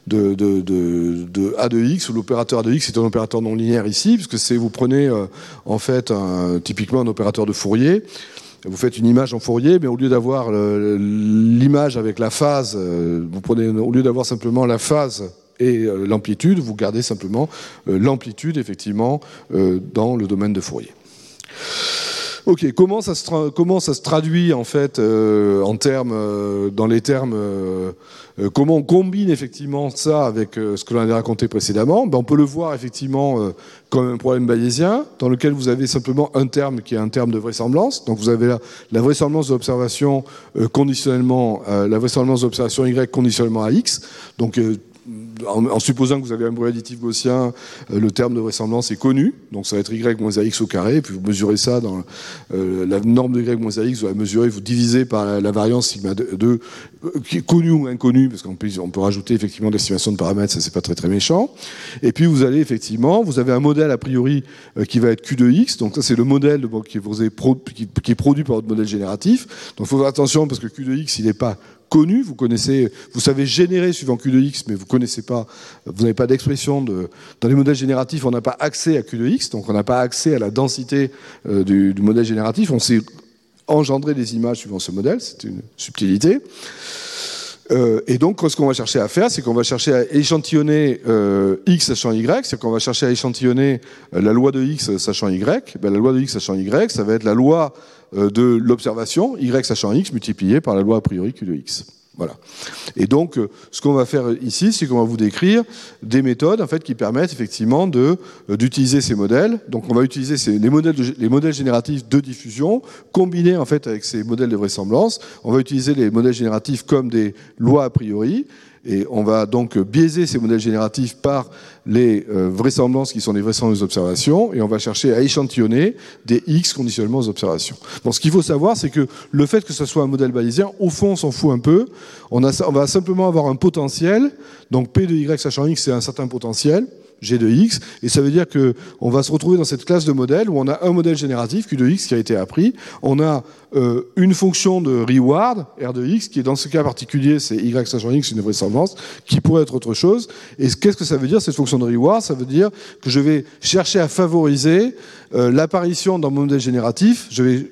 [SPEAKER 3] A de X, où l'opérateur A de X est un opérateur non linéaire ici, puisque vous prenez en fait typiquement un opérateur de Fourier. Vous faites une image en Fourier, mais au lieu d'avoir l'image avec la phase, au lieu d'avoir simplement la phase et l'amplitude, vous gardez simplement l'amplitude effectivement dans le domaine de Fourier. Ok, comment ça se traduit en fait en termes, dans les termes, comment on combine effectivement ça avec ce que l'on avait raconté précédemment? On peut le voir effectivement comme un problème bayésien dans lequel vous avez simplement un terme qui est un terme de vraisemblance. Donc vous avez la vraisemblance de l'observation conditionnellement, la vraisemblance de l'observation Y conditionnellement à X. Donc en supposant que vous avez un bruit additif gaussien, le terme de vraisemblance est connu, donc ça va être Y moins AX au carré, et puis vous mesurez ça dans la norme de Y moins AX, vous la mesurez, vous divisez par la variance sigma 2, qui est connue ou inconnue, parce qu'on peut rajouter effectivement l'estimation de paramètres, ça c'est pas très très méchant. Et puis vous allez effectivement, vous avez un modèle a priori qui va être Q de X, donc ça c'est le modèle qui est produit par votre modèle génératif. Donc il faut faire attention parce que Q de X il n'est pas connu, vous savez générer suivant Q de X, mais vous connaissez pas, vous n'avez pas d'expression dans les modèles génératifs, on n'a pas accès à Q de X, donc on n'a pas accès à la densité du modèle génératif, on sait engendrer des images suivant ce modèle, c'est une subtilité. Et donc, ce qu'on va chercher à faire, c'est qu'on va chercher à échantillonner X sachant Y, c'est-à-dire qu'on va chercher à échantillonner la loi de X sachant Y. Ben, la loi de X sachant Y, ça va être la loi de l'observation, Y sachant X, multipliée par la loi a priori Q de X. Voilà. Et donc, ce qu'on va faire ici, c'est qu'on va vous décrire des méthodes en fait, qui permettent effectivement d'utiliser ces modèles. Donc, on va utiliser les modèles génératifs de diffusion combinés en fait, avec ces modèles de vraisemblance. On va utiliser les modèles génératifs comme des lois a priori. Et on va donc biaiser ces modèles génératifs par les vraisemblances qui sont des vraisemblances d'observation, et on va chercher à échantillonner des X conditionnements aux observations. Bon, ce qu'il faut savoir, c'est que le fait que ce soit un modèle bayésien, au fond, on s'en fout un peu. On va simplement avoir un potentiel, donc P de Y sachant X, c'est un certain potentiel, G de X, et ça veut dire qu'on va se retrouver dans cette classe de modèles où on a un modèle génératif, Q de X, qui a été appris, on a une fonction de reward, R de X, qui est dans ce cas particulier, c'est Y sachant X, une vraisemblance, qui pourrait être autre chose. Et qu'est-ce que ça veut dire, cette fonction de reward? Ça veut dire que je vais chercher à favoriser l'apparition dans mon modèle génératif,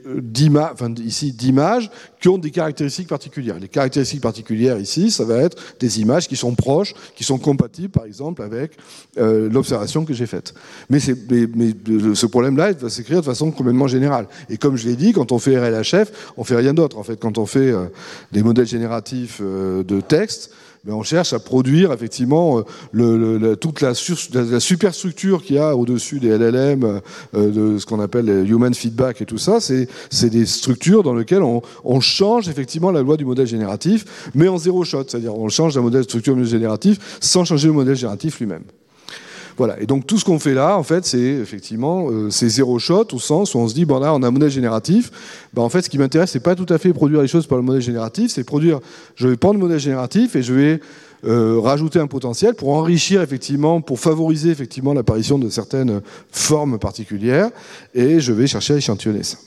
[SPEAKER 3] d'images qui ont des caractéristiques particulières. Les caractéristiques particulières ici, ça va être des images qui sont proches, qui sont compatibles, par exemple, avec l'observation que j'ai faite. Mais ce problème-là, il va s'écrire de façon complètement générale. Et comme je l'ai dit, quand on fait RLHF, on fait rien d'autre. En fait, quand on fait des modèles génératifs de texte, ben on cherche à produire effectivement toute la superstructure qu'il y a au-dessus des LLM, de ce qu'on appelle les human feedback et tout ça. C'est des structures dans lesquelles on change effectivement la loi du modèle génératif, mais en zéro shot, c'est-à-dire on change la structure du modèle génératif sans changer le modèle génératif lui-même. Voilà. Et donc tout ce qu'on fait là, en fait, c'est effectivement c'est zéro shot au sens où on se dit bon là on a un modèle génératif. Ben, en fait, ce qui m'intéresse, c'est pas tout à fait produire les choses par le modèle génératif, c'est je vais prendre le modèle génératif et je vais rajouter un potentiel pour enrichir effectivement, pour favoriser effectivement l'apparition de certaines formes particulières, et je vais chercher à échantillonner ça.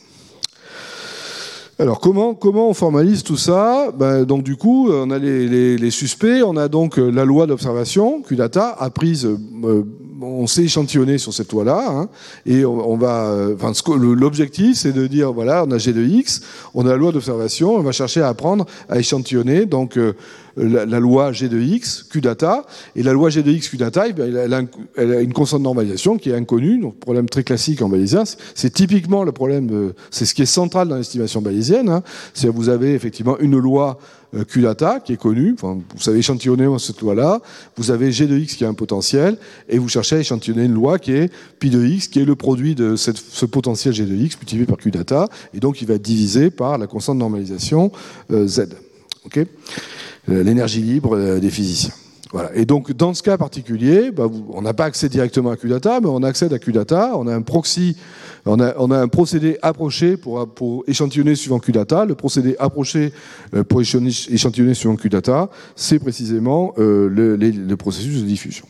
[SPEAKER 3] Alors comment on formalise tout ça? Ben, donc du coup, on a les suspects, on a donc la loi d'observation, QData, apprise, on s'est échantillonné sur cette loi-là, hein, et on va, l'objectif c'est de dire voilà, on a G de X, on a la loi d'observation, on va chercher à apprendre à échantillonner donc la loi G de X, QData, et la loi G de X, QData, elle a une constante de normalisation qui est inconnue, donc problème très classique en bayésien, c'est typiquement le problème, c'est ce qui est central dans l'estimation bayésienne, hein, c'est-à-dire vous avez effectivement une loi QData qui est connue, enfin, vous savez échantillonner cette loi-là, vous avez G de X qui a un potentiel, et vous cherchez à échantillonner une loi qui est pi de X, qui est le produit de ce potentiel G de X multiplié par QData, et donc il va être divisé par la constante de normalisation Z. Okay, l'énergie libre des physiciens. Voilà. Et donc, dans ce cas particulier, on n'a pas accès directement à QData, mais on accède à QData. On a un proxy, on a un procédé approché pour échantillonner suivant QData. Le procédé approché pour échantillonner suivant QData, c'est précisément le processus de diffusion.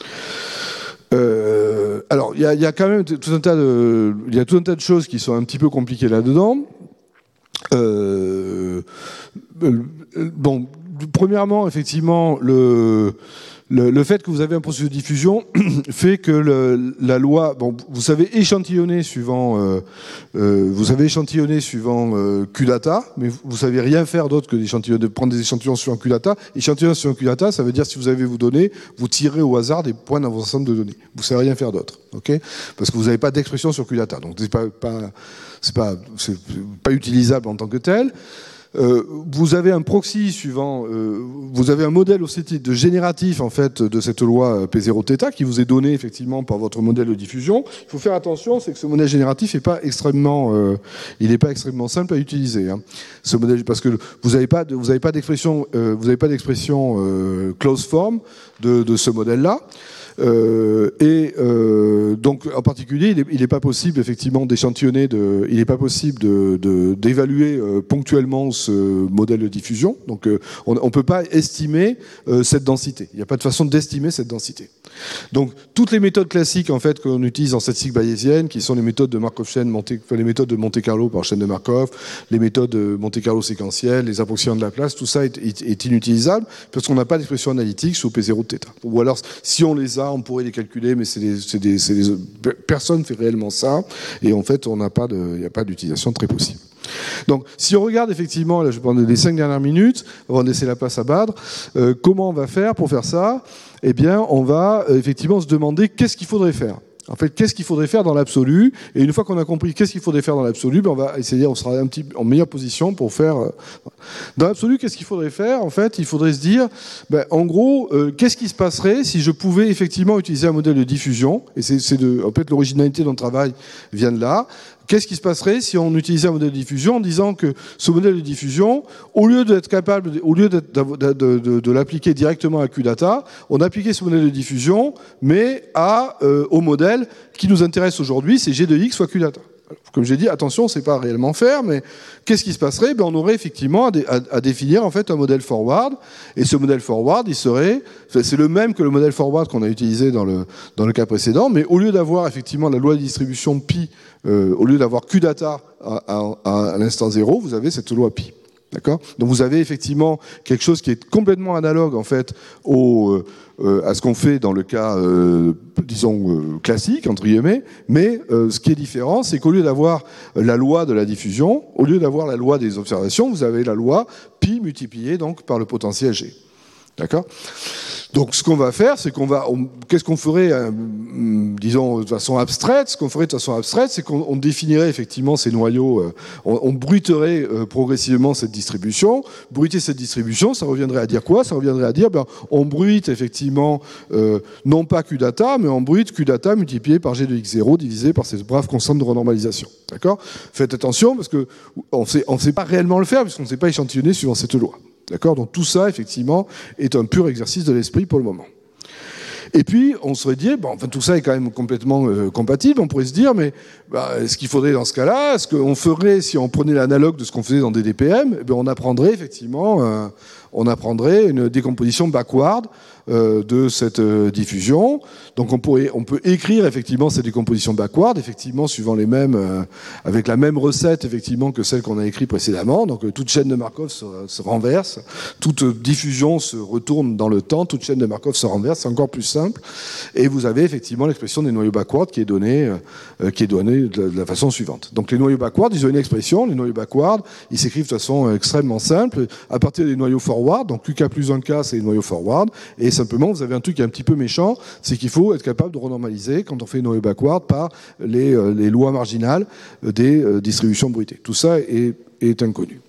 [SPEAKER 3] Alors, il y a quand même tout un tas de choses qui sont un petit peu compliquées là-dedans. Bon, premièrement, effectivement, le fait que vous avez un processus de diffusion fait que la loi, bon, vous savez échantillonner suivant QData, mais vous savez rien faire d'autre que de prendre des échantillons suivant QData. Échantillon suivant QData, ça veut dire si vous avez vos données, vous tirez au hasard des points dans vos ensembles de données. Vous savez rien faire d'autre, ok ? Parce que vous n'avez pas d'expression sur QData, donc c'est pas utilisable en tant que tel. Vous avez un proxy suivant, vous avez un modèle aussi de génératif en fait de cette loi P0θ qui vous est donné effectivement par votre modèle de diffusion. Il faut faire attention, c'est que ce modèle génératif n'est pas extrêmement, simple à utiliser. Hein. Ce modèle, parce que vous n'avez pas d'expression, closed form de ce modèle-là. Donc en particulier, il n'est pas possible effectivement d'échantillonner, il n'est pas possible d'évaluer ponctuellement ce modèle de diffusion. Donc on ne peut pas estimer cette densité. Il n'y a pas de façon d'estimer cette densité. Donc toutes les méthodes classiques en fait qu'on utilise en statistique bayésienne, qui sont les méthodes de Markov chain, les méthodes de Monte Carlo par chaîne de Markov, les méthodes de Monte Carlo séquentielles, les approximations de Laplace, tout ça est inutilisable parce qu'on n'a pas d'expression analytique sous P0θ. Ou alors si on les a, on pourrait les calculer, mais personne ne fait réellement ça, et en fait, il n'y a pas d'utilisation très possible. Donc, si on regarde effectivement, là je vais prendre les 5 dernières minutes, avant de laisser la place à Badr, comment on va faire pour faire ça ? Eh bien, on va effectivement se demander qu'est-ce qu'il faudrait faire. En fait, qu'est-ce qu'il faudrait faire dans l'absolu ? Et une fois qu'on a compris qu'est-ce qu'il faudrait faire dans l'absolu, on va essayer, on sera un petit en meilleure position pour faire. Dans l'absolu, qu'est-ce qu'il faudrait faire ? En fait, il faudrait se dire, en gros, qu'est-ce qui se passerait si je pouvais effectivement utiliser un modèle de diffusion ? Et en fait, l'originalité de notre travail vient de là. Qu'est-ce qui se passerait si on utilisait un modèle de diffusion en disant que ce modèle de diffusion, au lieu de l'appliquer directement à QData, on appliquait ce modèle de diffusion, mais au modèle qui nous intéresse aujourd'hui, c'est G de X fois QData. Alors, comme j'ai dit, attention, on ne sait pas réellement faire, mais qu'est-ce qui se passerait ? On aurait effectivement à définir en fait un modèle forward, et ce modèle forward, c'est le même que le modèle forward qu'on a utilisé dans le cas précédent, mais au lieu d'avoir effectivement la loi de distribution pi, au lieu d'avoir QData à l'instant 0, vous avez cette loi pi. D'accord ? Donc vous avez effectivement quelque chose qui est complètement analogue en fait à ce qu'on fait dans le cas, classique entre guillemets, mais ce qui est différent, c'est qu'au lieu d'avoir la loi de la diffusion, au lieu d'avoir la loi des observations, vous avez la loi pi multipliée donc par le potentiel G. D'accord ? Donc ce qu'on va faire, c'est qu'est-ce qu'on ferait, disons, de façon abstraite ? Ce qu'on ferait de façon abstraite, c'est qu'on définirait effectivement ces noyaux, on bruiterait progressivement cette distribution. Bruiter cette distribution, ça reviendrait à dire quoi ? Ça reviendrait à dire, on bruite effectivement, non pas QData, mais on bruite QData multiplié par G de X0 divisé par cette brave constante de renormalisation. D'accord ? Faites attention, parce qu'on ne sait pas réellement le faire, puisqu'on ne sait pas échantillonner suivant cette loi. D'accord ? Donc tout ça, effectivement, est un pur exercice de l'esprit pour le moment. Et puis, on serait dit, tout ça est quand même complètement compatible, on pourrait se dire, mais ce qu'il faudrait dans ce cas-là, ce qu'on ferait si on prenait l'analogue de ce qu'on faisait dans des DPM, on apprendrait effectivement une décomposition backward de cette diffusion. Donc on peut écrire effectivement cette décomposition backward, effectivement suivant les mêmes, avec la même recette effectivement que celle qu'on a écrite précédemment. Donc toute chaîne de Markov se renverse, toute diffusion se retourne dans le temps, toute chaîne de Markov se renverse, c'est encore plus simple. Et vous avez effectivement l'expression des noyaux backward qui est donnée de la façon suivante. Donc les noyaux backward, ils ont une expression. Les noyaux backward, ils s'écrivent de façon extrêmement simple à partir des noyaux forward. Donc QK plus 1K, c'est les noyaux forward. Et simplement, vous avez un truc qui est un petit peu méchant, c'est qu'il faut être capable de renormaliser quand on fait noyaux backward par les lois marginales des distributions bruitées. Tout ça est inconnu.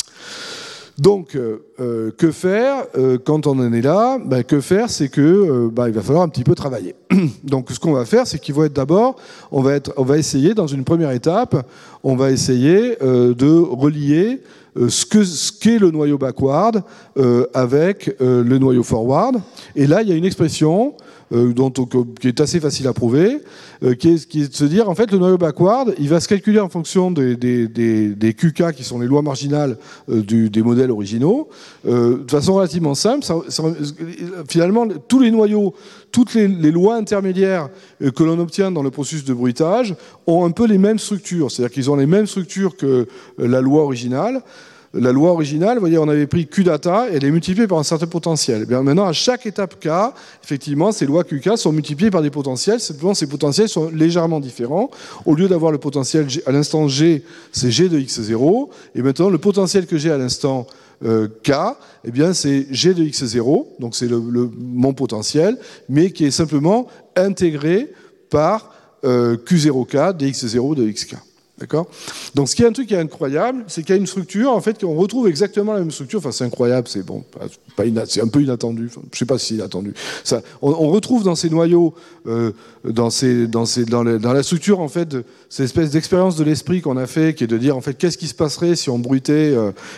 [SPEAKER 3] Donc, que faire quand on en est là ? Que faire, c'est que il va falloir un petit peu travailler. Donc, ce qu'on va faire, c'est qu'il va être d'abord, on va essayer dans une première étape, on va essayer de relier ce qu'est le noyau backward avec le noyau forward. Et là, il y a une expression qui est assez facile à prouver, qui est de se dire, en fait, le noyau backward, il va se calculer en fonction des QK, qui sont les lois marginales des modèles originaux, de façon relativement simple. Finalement, tous les noyaux, toutes les lois intermédiaires que l'on obtient dans le processus de bruitage ont un peu les mêmes structures. C'est-à-dire qu'ils ont les mêmes structures que la loi originale. La loi originale, vous voyez, on avait pris Q-data et elle est multipliée par un certain potentiel. Et bien maintenant, à chaque étape K, effectivement, ces lois QK sont multipliées par des potentiels. Simplement, ces potentiels sont légèrement différents. Au lieu d'avoir le potentiel à l'instant G, c'est G de X0. Et maintenant, le potentiel que j'ai à l'instant K, eh bien, c'est G de X0. Donc, c'est mon potentiel, mais qui est simplement intégré par Q0K dx0 de XK. D'accord ? Donc, ce qui est un truc qui est incroyable, c'est qu'il y a une structure, en fait, qu'on retrouve exactement la même structure. Enfin, c'est incroyable, c'est bon, c'est un peu inattendu. Enfin, je ne sais pas si c'est inattendu. Ça, on retrouve dans ces noyaux, dans la structure, en fait, cette espèce d'expérience de l'esprit qu'on a fait, qui est de dire, en fait, qu'est-ce qui se passerait si on bruitait,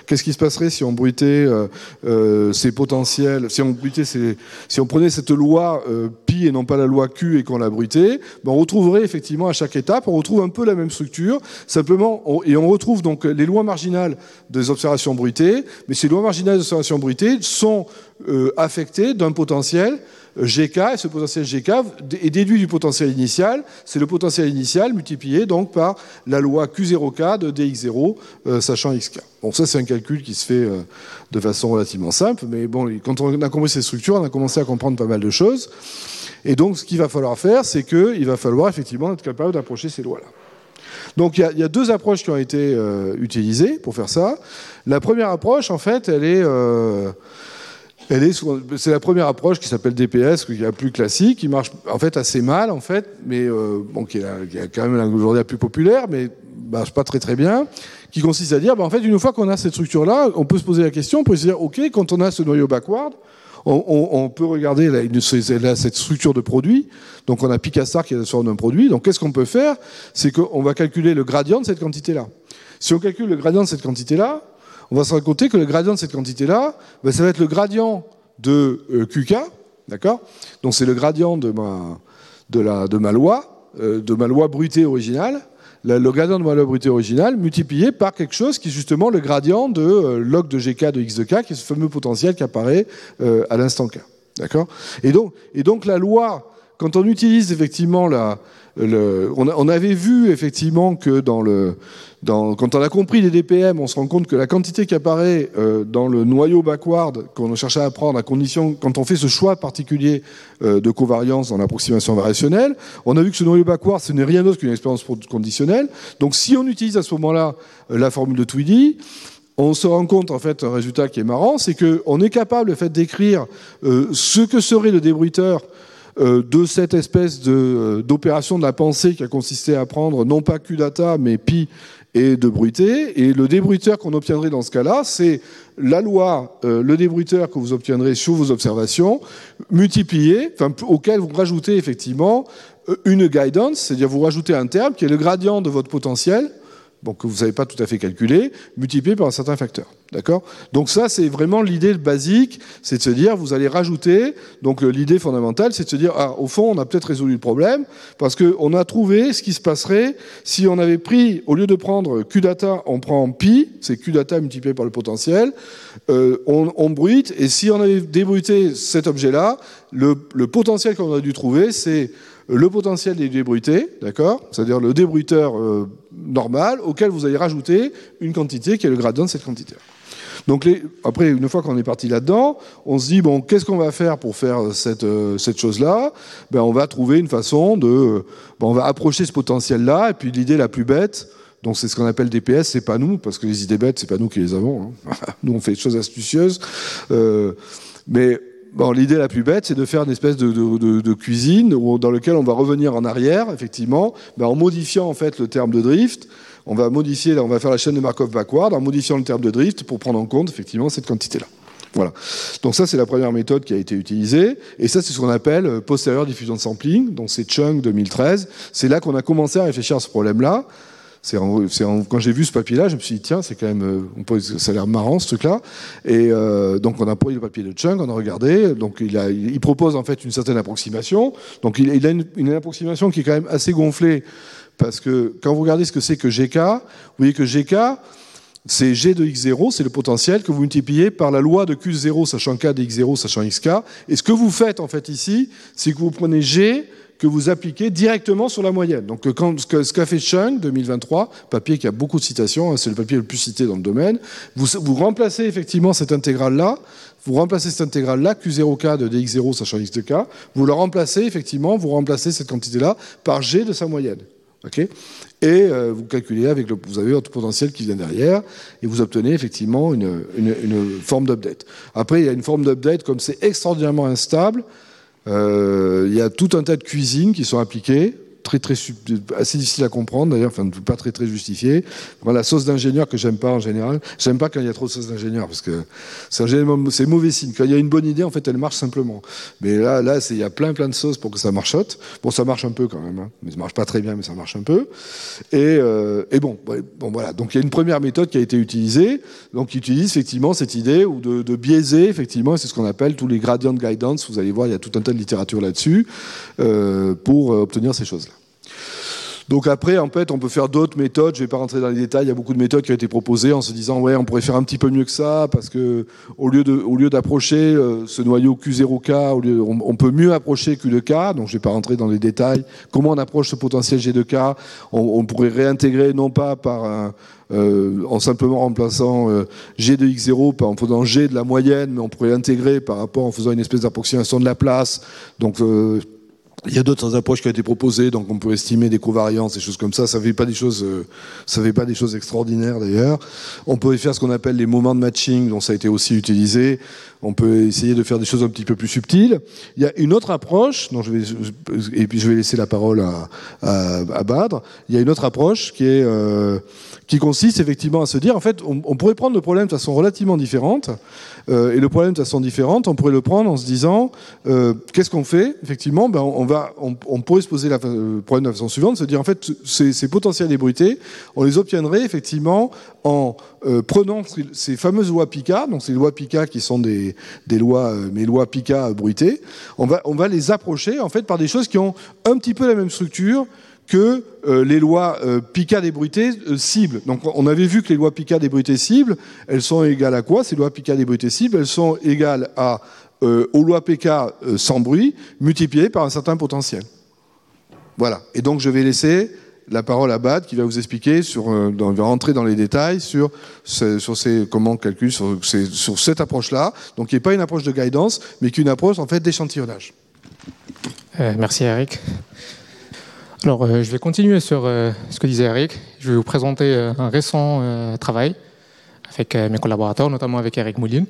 [SPEAKER 3] ces potentiels, si on prenait cette loi pi et non pas la loi Q et qu'on la bruitait, ben, on retrouverait effectivement à chaque étape, on retrouve un peu la même structure. Simplement, on retrouve donc les lois marginales des observations bruitées, mais ces lois marginales des observations bruitées sont affectées d'un potentiel GK, et ce potentiel GK est déduit du potentiel initial. C'est le potentiel initial multiplié donc par la loi Q0K de dx0, sachant xk. Bon, ça c'est un calcul qui se fait de façon relativement simple, mais bon, quand on a compris ces structures, on a commencé à comprendre pas mal de choses. Et donc, ce qu'il va falloir faire, c'est qu'il va falloir effectivement être capable d'approcher ces lois-là. Donc il y a deux approches qui ont été utilisées pour faire ça. La première approche, en fait, c'est la première approche qui s'appelle DPS, qui est la plus classique, qui marche en fait assez mal, en fait, mais qui est quand même aujourd'hui la plus populaire, mais marche pas très très bien, qui consiste à dire, en fait, une fois qu'on a cette structure-là, on peut se poser la question, on peut se dire, ok, quand on a ce noyau backward, on peut regarder cette structure de produit. Donc on a Picastar qui est la forme d'un produit. Donc qu'est-ce qu'on peut faire ? C'est qu'on va calculer le gradient de cette quantité-là. Si on calcule le gradient de cette quantité-là, on va se rendre compte que le gradient de cette quantité-là, ça va être le gradient de QK, d'accord ? Donc c'est le gradient de ma loi bruitée originale. Le gradient de ma loi bruitée originale multiplié par quelque chose qui est justement le gradient de log de GK de X de K, qui est ce fameux potentiel qui apparaît à l'instant K. D'accord ? Et donc la loi, quand on utilise effectivement on avait vu effectivement que quand on a compris les DPM, on se rend compte que la quantité qui apparaît dans le noyau backward qu'on cherchait à prendre à condition, quand on fait ce choix particulier de covariance dans l'approximation variationnelle, on a vu que ce noyau backward, ce n'est rien d'autre qu'une expérience conditionnelle. Donc si on utilise à ce moment-là la formule de Tweedy, on se rend compte, en fait, un résultat qui est marrant, c'est qu'on est capable, en fait, d'écrire ce que serait le débruiteur de cette espèce d'opération de la pensée qui a consisté à prendre non pas Q-data, mais pi et de bruiter. Et le débruiteur qu'on obtiendrait dans ce cas-là, c'est la loi, le débruiteur que vous obtiendrez sur vos observations, multiplié, auquel vous rajoutez effectivement une guidance, c'est-à-dire vous rajoutez un terme qui est le gradient de votre potentiel, donc que vous ne savez pas tout à fait calculer, multiplié par un certain facteur. D'accord ? Donc ça, c'est vraiment l'idée basique, c'est de se dire, vous allez rajouter, donc l'idée fondamentale, c'est de se dire, au fond, on a peut-être résolu le problème, parce qu'on a trouvé ce qui se passerait si on avait pris, au lieu de prendre Q-data, on prend pi, c'est Q-data multiplié par le potentiel, on bruite, et si on avait débruité cet objet-là, le potentiel qu'on aurait dû trouver, c'est le potentiel des débruités, d'accord ? C'est-à-dire le débruiteur normal, auquel vous allez rajouter une quantité qui est le gradient de cette quantité. Donc après, une fois qu'on est parti là-dedans, on se dit, bon, qu'est-ce qu'on va faire pour faire cette chose-là ? On va trouver une façon on va approcher ce potentiel-là, et puis l'idée la plus bête, donc c'est ce qu'on appelle DPS, c'est pas nous, parce que les idées bêtes, c'est pas nous qui les avons. Hein. Nous, on fait des choses astucieuses. Mais l'idée la plus bête, c'est de faire une espèce de cuisine dans laquelle on va revenir en arrière, effectivement, en modifiant en fait le terme de drift. On va faire la chaîne de Markov backward en modifiant le terme de drift pour prendre en compte effectivement cette quantité-là. Voilà. Donc ça, c'est la première méthode qui a été utilisée. Et ça, c'est ce qu'on appelle postérieur diffusion de sampling. Donc c'est Chung 2013. C'est là qu'on a commencé à réfléchir à ce problème-là. Quand j'ai vu ce papier-là, je me suis dit, tiens, c'est quand même, ça a l'air marrant ce truc-là. Et donc on a pris le papier de Chung, on a regardé. Donc il propose en fait une certaine approximation. Donc il a une approximation qui est quand même assez gonflée, parce que quand vous regardez ce que c'est que GK, vous voyez que GK, c'est G de X0, c'est le potentiel que vous multipliez par la loi de Q0, sachant K de X0, sachant XK. Et ce que vous faites en fait ici, c'est que vous prenez G que vous appliquez directement sur la moyenne. Donc ce qu'a fait Chung, 2023, papier qui a beaucoup de citations, c'est le papier le plus cité dans le domaine, vous remplacez effectivement cette intégrale-là, Q0K de dx0 sachant x de k, vous le remplacez effectivement, vous remplacez cette quantité-là par G de sa moyenne. Okay, et vous calculez vous avez votre potentiel qui vient derrière, et vous obtenez effectivement une forme d'update. Après, il y a une forme d'update, comme c'est extraordinairement instable, il y a tout un tas de cuisines qui sont appliquées, assez difficile à comprendre d'ailleurs, enfin pas très justifié. Voilà, la sauce d'ingénieur que j'aime pas en général. J'aime pas quand il y a trop de sauce d'ingénieur, parce que c'est mauvais signe. Quand il y a une bonne idée, en fait, elle marche simplement. Mais là, il y a plein de sauces pour que ça marchote. Bon, ça marche un peu quand même, hein. Mais ça marche pas très bien, mais ça marche un peu. Et bon, voilà. Donc il y a une première méthode qui a été utilisée, donc qui utilise effectivement cette idée ou de biaiser effectivement, c'est ce qu'on appelle tous les gradient guidance. Vous allez voir, il y a tout un tas de littérature là-dessus pour obtenir ces choses-là. Donc après, en fait, on peut faire d'autres méthodes. Je ne vais pas rentrer dans les détails. Il y a beaucoup de méthodes qui ont été proposées en se disant, ouais, on pourrait faire un petit peu mieux que ça, parce que au lieu d'approcher ce noyau Q0K, on peut mieux approcher Q de K. Donc je ne vais pas rentrer dans les détails. Comment on approche ce potentiel G de K? On pourrait réintégrer non pas en simplement remplaçant G de X0 en faisant G de la moyenne, mais on pourrait intégrer par rapport en faisant une espèce d'approximation de la place. Donc il y a d'autres approches qui ont été proposées, donc on peut estimer des covariances, des choses comme ça. Ça ne fait pas des choses extraordinaires d'ailleurs. On peut faire ce qu'on appelle les moments de matching, dont ça a été aussi utilisé. On peut essayer de faire des choses un petit peu plus subtiles. Il y a une autre approche, et puis je vais laisser la parole à Badr. Il y a une autre approche qui consiste effectivement à se dire, en fait, on pourrait prendre le problème de façon relativement différente. Et le problème de façon différente, on pourrait le prendre en se disant, qu'est-ce qu'on fait? Effectivement, on pourrait se poser le problème de la façon suivante, se dire, en fait, ces potentiels ébruités, on les obtiendrait effectivement en prenant ces fameuses lois Pika, donc ces lois Pika qui sont des lois, mes lois Pika bruitées, on va les approcher en fait par des choses qui ont un petit peu la même structure que les lois Pika débruitées cibles. Donc on avait vu que les lois Pika débruitées cibles, elles sont égales à quoi? Ces lois Pika débruitées cibles, elles sont égales aux lois Pk sans bruit multipliées par un certain potentiel. Voilà. Et donc je vais laisser la parole à Bad qui va vous expliquer il va rentrer dans les détails sur comment on calcule sur cette approche-là. Donc qui n'est pas une approche de guidance, mais qui est une approche en fait d'échantillonnage.
[SPEAKER 4] Merci Eric. Alors je vais continuer sur ce que disait Eric. Je vais vous présenter un récent travail avec mes collaborateurs, notamment avec Eric Moulin,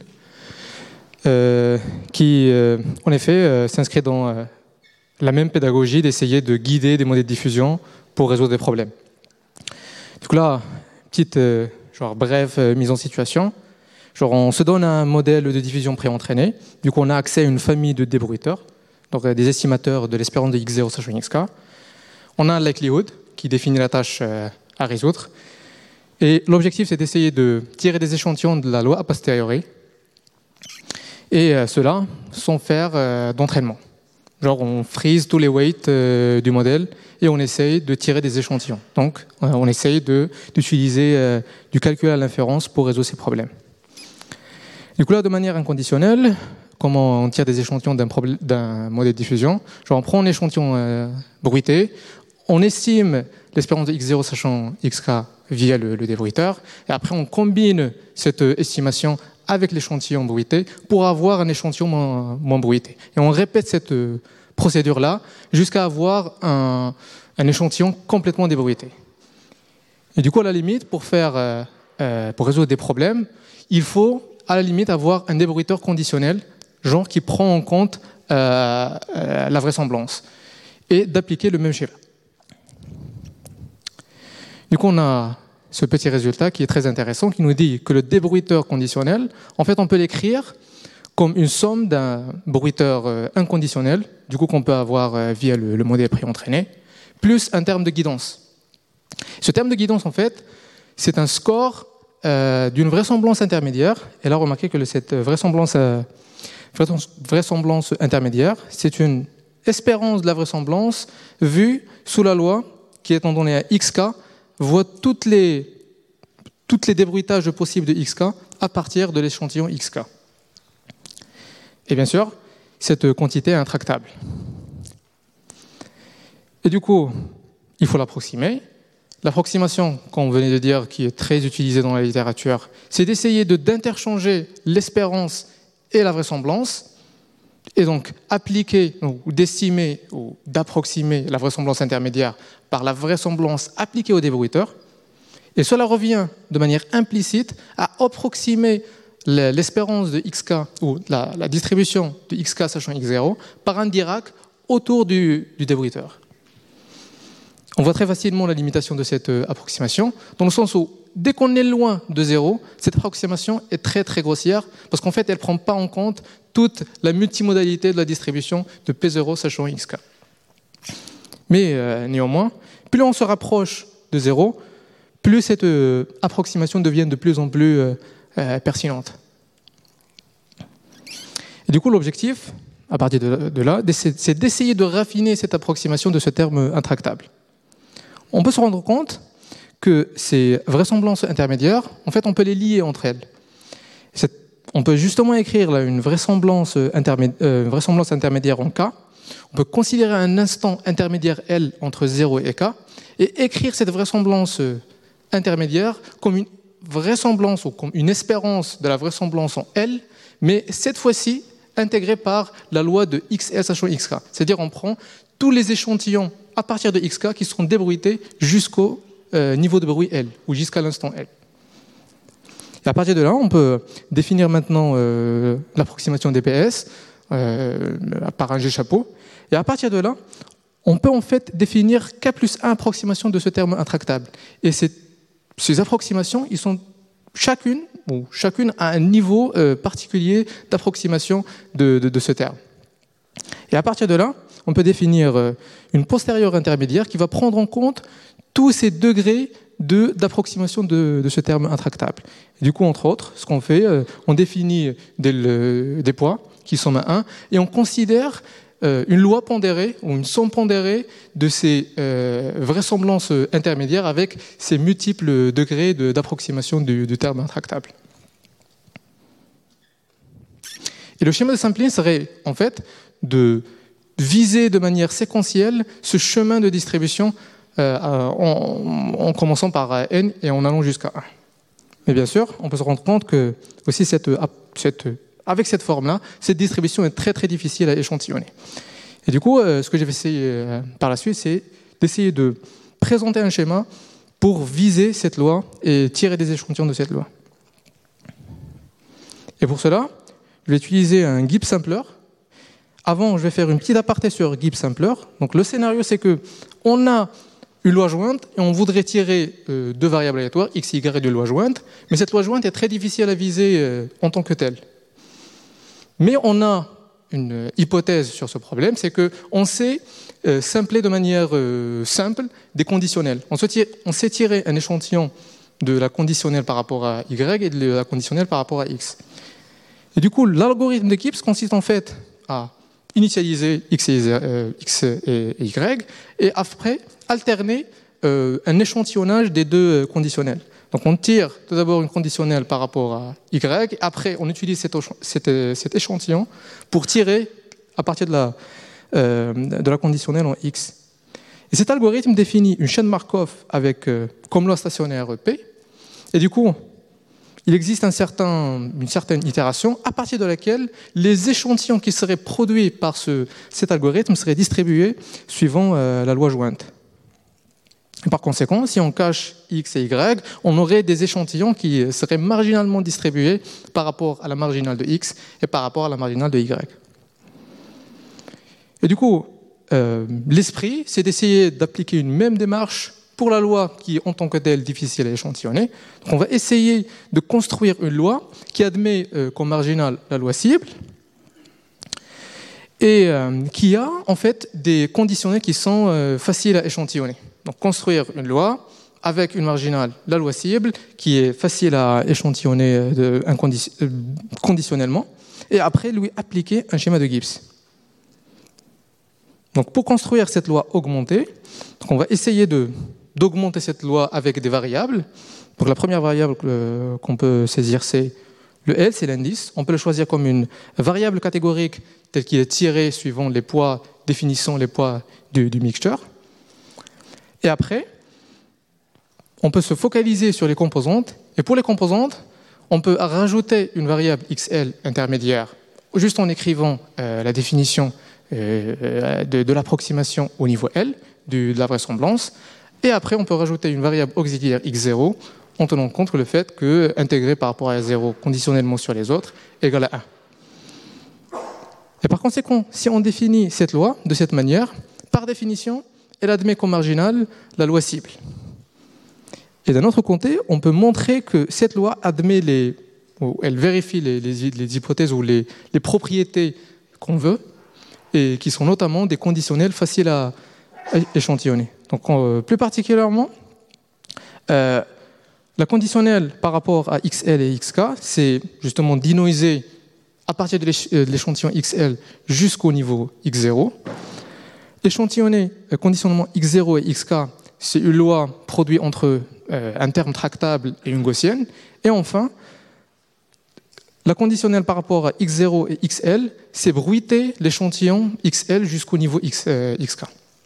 [SPEAKER 4] qui en effet s'inscrit dans la même pédagogie d'essayer de guider des modèles de diffusion pour résoudre des problèmes. Du coup là, petite brève mise en situation. On se donne un modèle de diffusion préentraîné. Du coup, on a accès à une famille de débruiteurs, donc des estimateurs de l'espérance de X0 sachant XK. On a un likelihood qui définit la tâche à résoudre. Et l'objectif, c'est d'essayer de tirer des échantillons de la loi a posteriori. Et cela sans faire d'entraînement. On freeze tous les weights du modèle et on essaye de tirer des échantillons. Donc, on essaye d'utiliser du calcul à l'inférence pour résoudre ces problèmes. Du coup, là, de manière inconditionnelle, comment on tire des échantillons d'un modèle de diffusion? On prend un échantillon bruité, on estime l'espérance de X0 sachant XK via le débruiteur, et après on combine cette estimation avec l'échantillon bruité pour avoir un échantillon moins bruité. Et on répète cette procédure-là jusqu'à avoir un échantillon complètement débruité. Et du coup, à la limite, pour résoudre des problèmes, il faut à la limite avoir un débruiteur conditionnel, qui prend en compte la vraisemblance, et d'appliquer le même schéma. Du coup, on a ce petit résultat qui est très intéressant, qui nous dit que le débruiteur conditionnel, en fait, on peut l'écrire comme une somme d'un bruiteur inconditionnel, du coup qu'on peut avoir via le modèle préentraîné, plus un terme de guidance. Ce terme de guidance, en fait, c'est un score d'une vraisemblance intermédiaire. Et là, remarquez que cette vraisemblance intermédiaire, c'est une espérance de la vraisemblance vue sous la loi qui, étant donnée à xk, voit toutes les débruitages possibles de xk à partir de l'échantillon xk. Et bien sûr, cette quantité est intractable. Et du coup, il faut l'approximer. L'approximation, comme on venait de dire, qui est très utilisée dans la littérature, c'est d'essayer d'interchanger l'espérance et la vraisemblance, et donc appliquer, ou d'estimer, ou d'approximer la vraisemblance intermédiaire par la vraisemblance appliquée au débruiteur. Et cela revient de manière implicite à approximer l'espérance de xk, ou la distribution de xk sachant x0, par un Dirac autour du débruiteur. On voit très facilement la limitation de cette approximation, dans le sens où, dès qu'on est loin de 0, cette approximation est très très grossière, parce qu'en fait, elle ne prend pas en compte toute la multimodalité de la distribution de P0 sachant xk. Mais néanmoins, plus on se rapproche de 0, plus cette approximation devient de plus en plus pertinente. Et du coup, l'objectif, à partir de là, c'est d'essayer de raffiner cette approximation de ce terme intractable. On peut se rendre compte que ces vraisemblances intermédiaires, en fait, on peut les lier entre elles. On peut justement écrire là, une vraisemblance intermédiaire en K. On peut considérer un instant intermédiaire L entre 0 et K et écrire cette vraisemblance intermédiaire comme une vraisemblance ou comme une espérance de la vraisemblance en L, mais cette fois-ci intégrée par la loi de XL sachant XK. C'est-à-dire on prend tous les échantillons à partir de XK qui seront débruités jusqu'au niveau de bruit L, ou jusqu'à l'instant L. Et à partir de là, on peut définir maintenant l'approximation des PS par un G-chapeau. Et à partir de là, on peut en fait définir K plus 1 approximation de ce terme intractable. Et ces approximations, ils sont chacune à un niveau particulier d'approximation de ce terme. Et à partir de là, on peut définir une postérieure intermédiaire qui va prendre en compte tous ces degrés d'approximation de ce terme intractable. Et du coup, entre autres, ce qu'on fait, on définit des poids qui sont à 1 et on considère une loi pondérée ou une somme pondérée de ces vraisemblances intermédiaires avec ces multiples degrés d'approximation du terme intractable. Et le schéma de sampling serait en fait de viser de manière séquentielle ce chemin de distribution en commençant par n et en allant jusqu'à 1. Mais bien sûr, on peut se rendre compte que aussi avec cette forme-là, cette distribution est très très difficile à échantillonner. Et du coup, ce que j'ai essayé par la suite, c'est d'essayer de présenter un schéma pour viser cette loi et tirer des échantillons de cette loi. Et pour cela, je vais utiliser un Gibbs sampler. Avant, je vais faire une petite aparté sur Gibbs sampler. Donc le scénario, c'est que on a une loi jointe et on voudrait tirer deux variables aléatoires, x et y de loi jointe, mais cette loi jointe est très difficile à viser en tant que telle. Mais on a une hypothèse sur ce problème, c'est qu'on sait simpler de manière simple des conditionnels. On sait tirer un échantillon de la conditionnelle par rapport à y et de la conditionnelle par rapport à x. Et du coup, l'algorithme de Gibbs consiste en fait à initialiser x et y et après alterner un échantillonnage des deux conditionnels. Donc on tire tout d'abord une conditionnelle par rapport à y, après on utilise cet échantillon pour tirer à partir de la conditionnelle en x. Et cet algorithme définit une chaîne Markov avec comme loi stationnaire P, et du coup il existe une certaine itération à partir de laquelle les échantillons qui seraient produits par cet algorithme seraient distribués suivant la loi jointe. Et par conséquent, si on cache x et y, on aurait des échantillons qui seraient marginalement distribués par rapport à la marginale de x et par rapport à la marginale de y. Et du coup, l'esprit, c'est d'essayer d'appliquer une même démarche pour la loi qui est en tant que telle difficile à échantillonner. Donc on va essayer de construire une loi qui admet comme marginale la loi cible et qui a en fait des conditionnels qui sont faciles à échantillonner. Donc construire une loi avec une marginale, la loi cible, qui est facile à échantillonner conditionnellement, et après lui appliquer un schéma de Gibbs. Donc pour construire cette loi augmentée, on va essayer d'augmenter cette loi avec des variables. Donc la première variable qu'on peut saisir, c'est le L, c'est l'indice. On peut le choisir comme une variable catégorique telle qu'il est tiré suivant les poids, définissant les poids du mixture. Et après, on peut se focaliser sur les composantes. Et pour les composantes, on peut rajouter une variable XL intermédiaire, juste en écrivant la définition de l'approximation au niveau L, de la vraisemblance. Et après, on peut rajouter une variable auxiliaire X0 en tenant compte le fait que intégrer par rapport à 0 conditionnellement sur les autres égale à 1. Et par conséquent, si on définit cette loi de cette manière, par définition, elle admet comme marginale la loi cible. Et d'un autre côté, on peut montrer que cette loi admet elle vérifie les hypothèses ou les propriétés qu'on veut, et qui sont notamment des conditionnels faciles à échantillonner. Donc, plus particulièrement, la conditionnelle par rapport à XL et XK, c'est justement dinoiser à partir de l'échantillon XL jusqu'au niveau X0. Échantillonner conditionnement X0 et XK, c'est une loi produite entre un terme tractable et une gaussienne. Et enfin, la conditionnelle par rapport à X0 et XL, c'est bruiter l'échantillon XL jusqu'au niveau XK.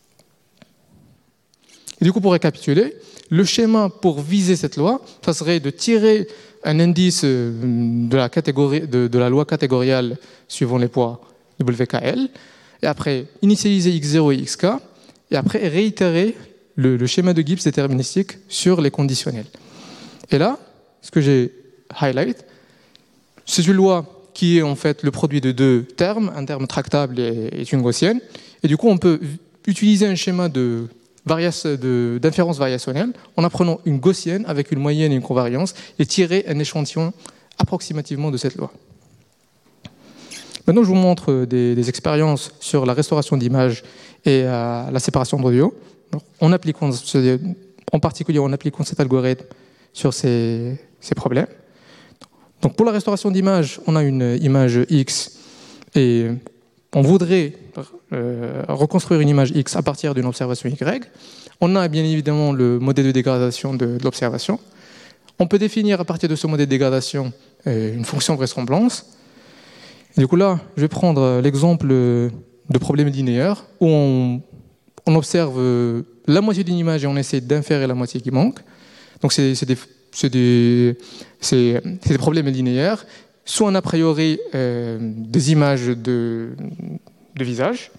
[SPEAKER 4] Et du coup, pour récapituler, le schéma pour viser cette loi, ça serait de tirer un indice de la loi catégoriale suivant les poids WKL, et après initialiser X0 et XK, et après réitérer le schéma de Gibbs déterministique sur les conditionnels. Et là, ce que j'ai highlight, c'est une loi qui est en fait le produit de deux termes, un terme tractable et une gaussienne. Et du coup, on peut utiliser un schéma d'inférence variationnelle en apprenant une gaussienne avec une moyenne et une covariance et tirer un échantillon approximativement de cette loi. Maintenant, je vous montre des expériences sur la restauration d'images et la séparation d'audio. En particulier en appliquant cet algorithme sur ces problèmes. Donc pour la restauration d'image, on a une image X et on voudrait reconstruire une image X à partir d'une observation Y. On a bien évidemment le modèle de dégradation de l'observation. On peut définir à partir de ce modèle de dégradation une fonction vraisemblance. Et du coup là, je vais prendre l'exemple de problème linéaire où on observe la moitié d'une image et on essaie d'inférer la moitié qui manque. Donc c'est des problèmes linéaires, soit a priori des images de visage.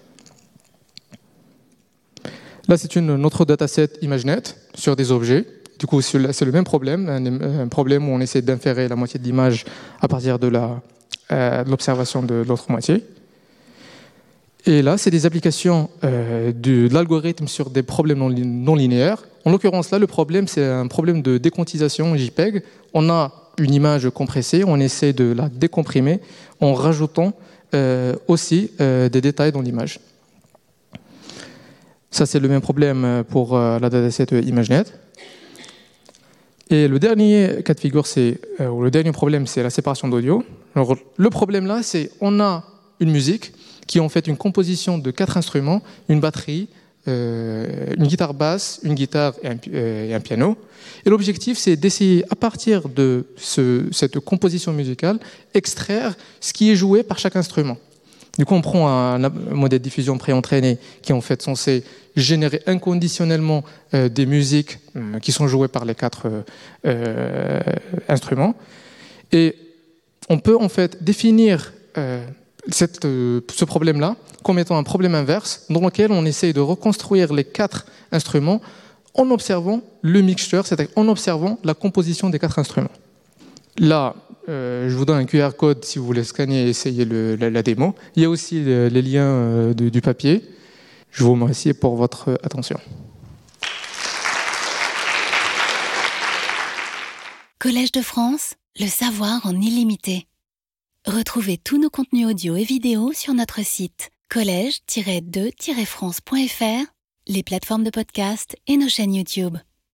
[SPEAKER 4] Là, c'est notre dataset ImageNet sur des objets. Du coup, c'est le même problème, un problème où on essaie d'inférer la moitié de l'image à partir de l'observation de l'autre moitié. Et là, c'est des applications de l'algorithme sur des problèmes non linéaires. En l'occurrence, là, le problème, c'est un problème de déquantisation JPEG. On a une image compressée, on essaie de la décomprimer en rajoutant aussi des détails dans l'image. Ça, c'est le même problème pour la dataset ImageNet. Et le dernier cas de figure, ou le dernier problème, c'est la séparation d'audio. Alors, le problème là, c'est on a une musique qui est en fait une composition de 4 instruments, une batterie, une guitare basse, une guitare et un piano. Et l'objectif, c'est d'essayer, à partir de cette composition musicale, extraire ce qui est joué par chaque instrument. Du coup, on prend un modèle de diffusion pré-entraîné qui est en fait censé générer inconditionnellement des musiques qui sont jouées par les 4 instruments. Et on peut en fait définir ce problème-là comme étant un problème inverse dans lequel on essaye de reconstruire les 4 instruments en observant le mixture, c'est-à-dire en observant la composition des 4 instruments. Là, je vous donne un QR code si vous voulez scanner et essayer la démo. Il y a aussi les liens du papier. Je vous remercie pour votre attention.
[SPEAKER 1] Collège de France, le savoir en illimité. Retrouvez tous nos contenus audio et vidéo sur notre site collège-2-france.fr les plateformes de podcast et nos chaînes YouTube.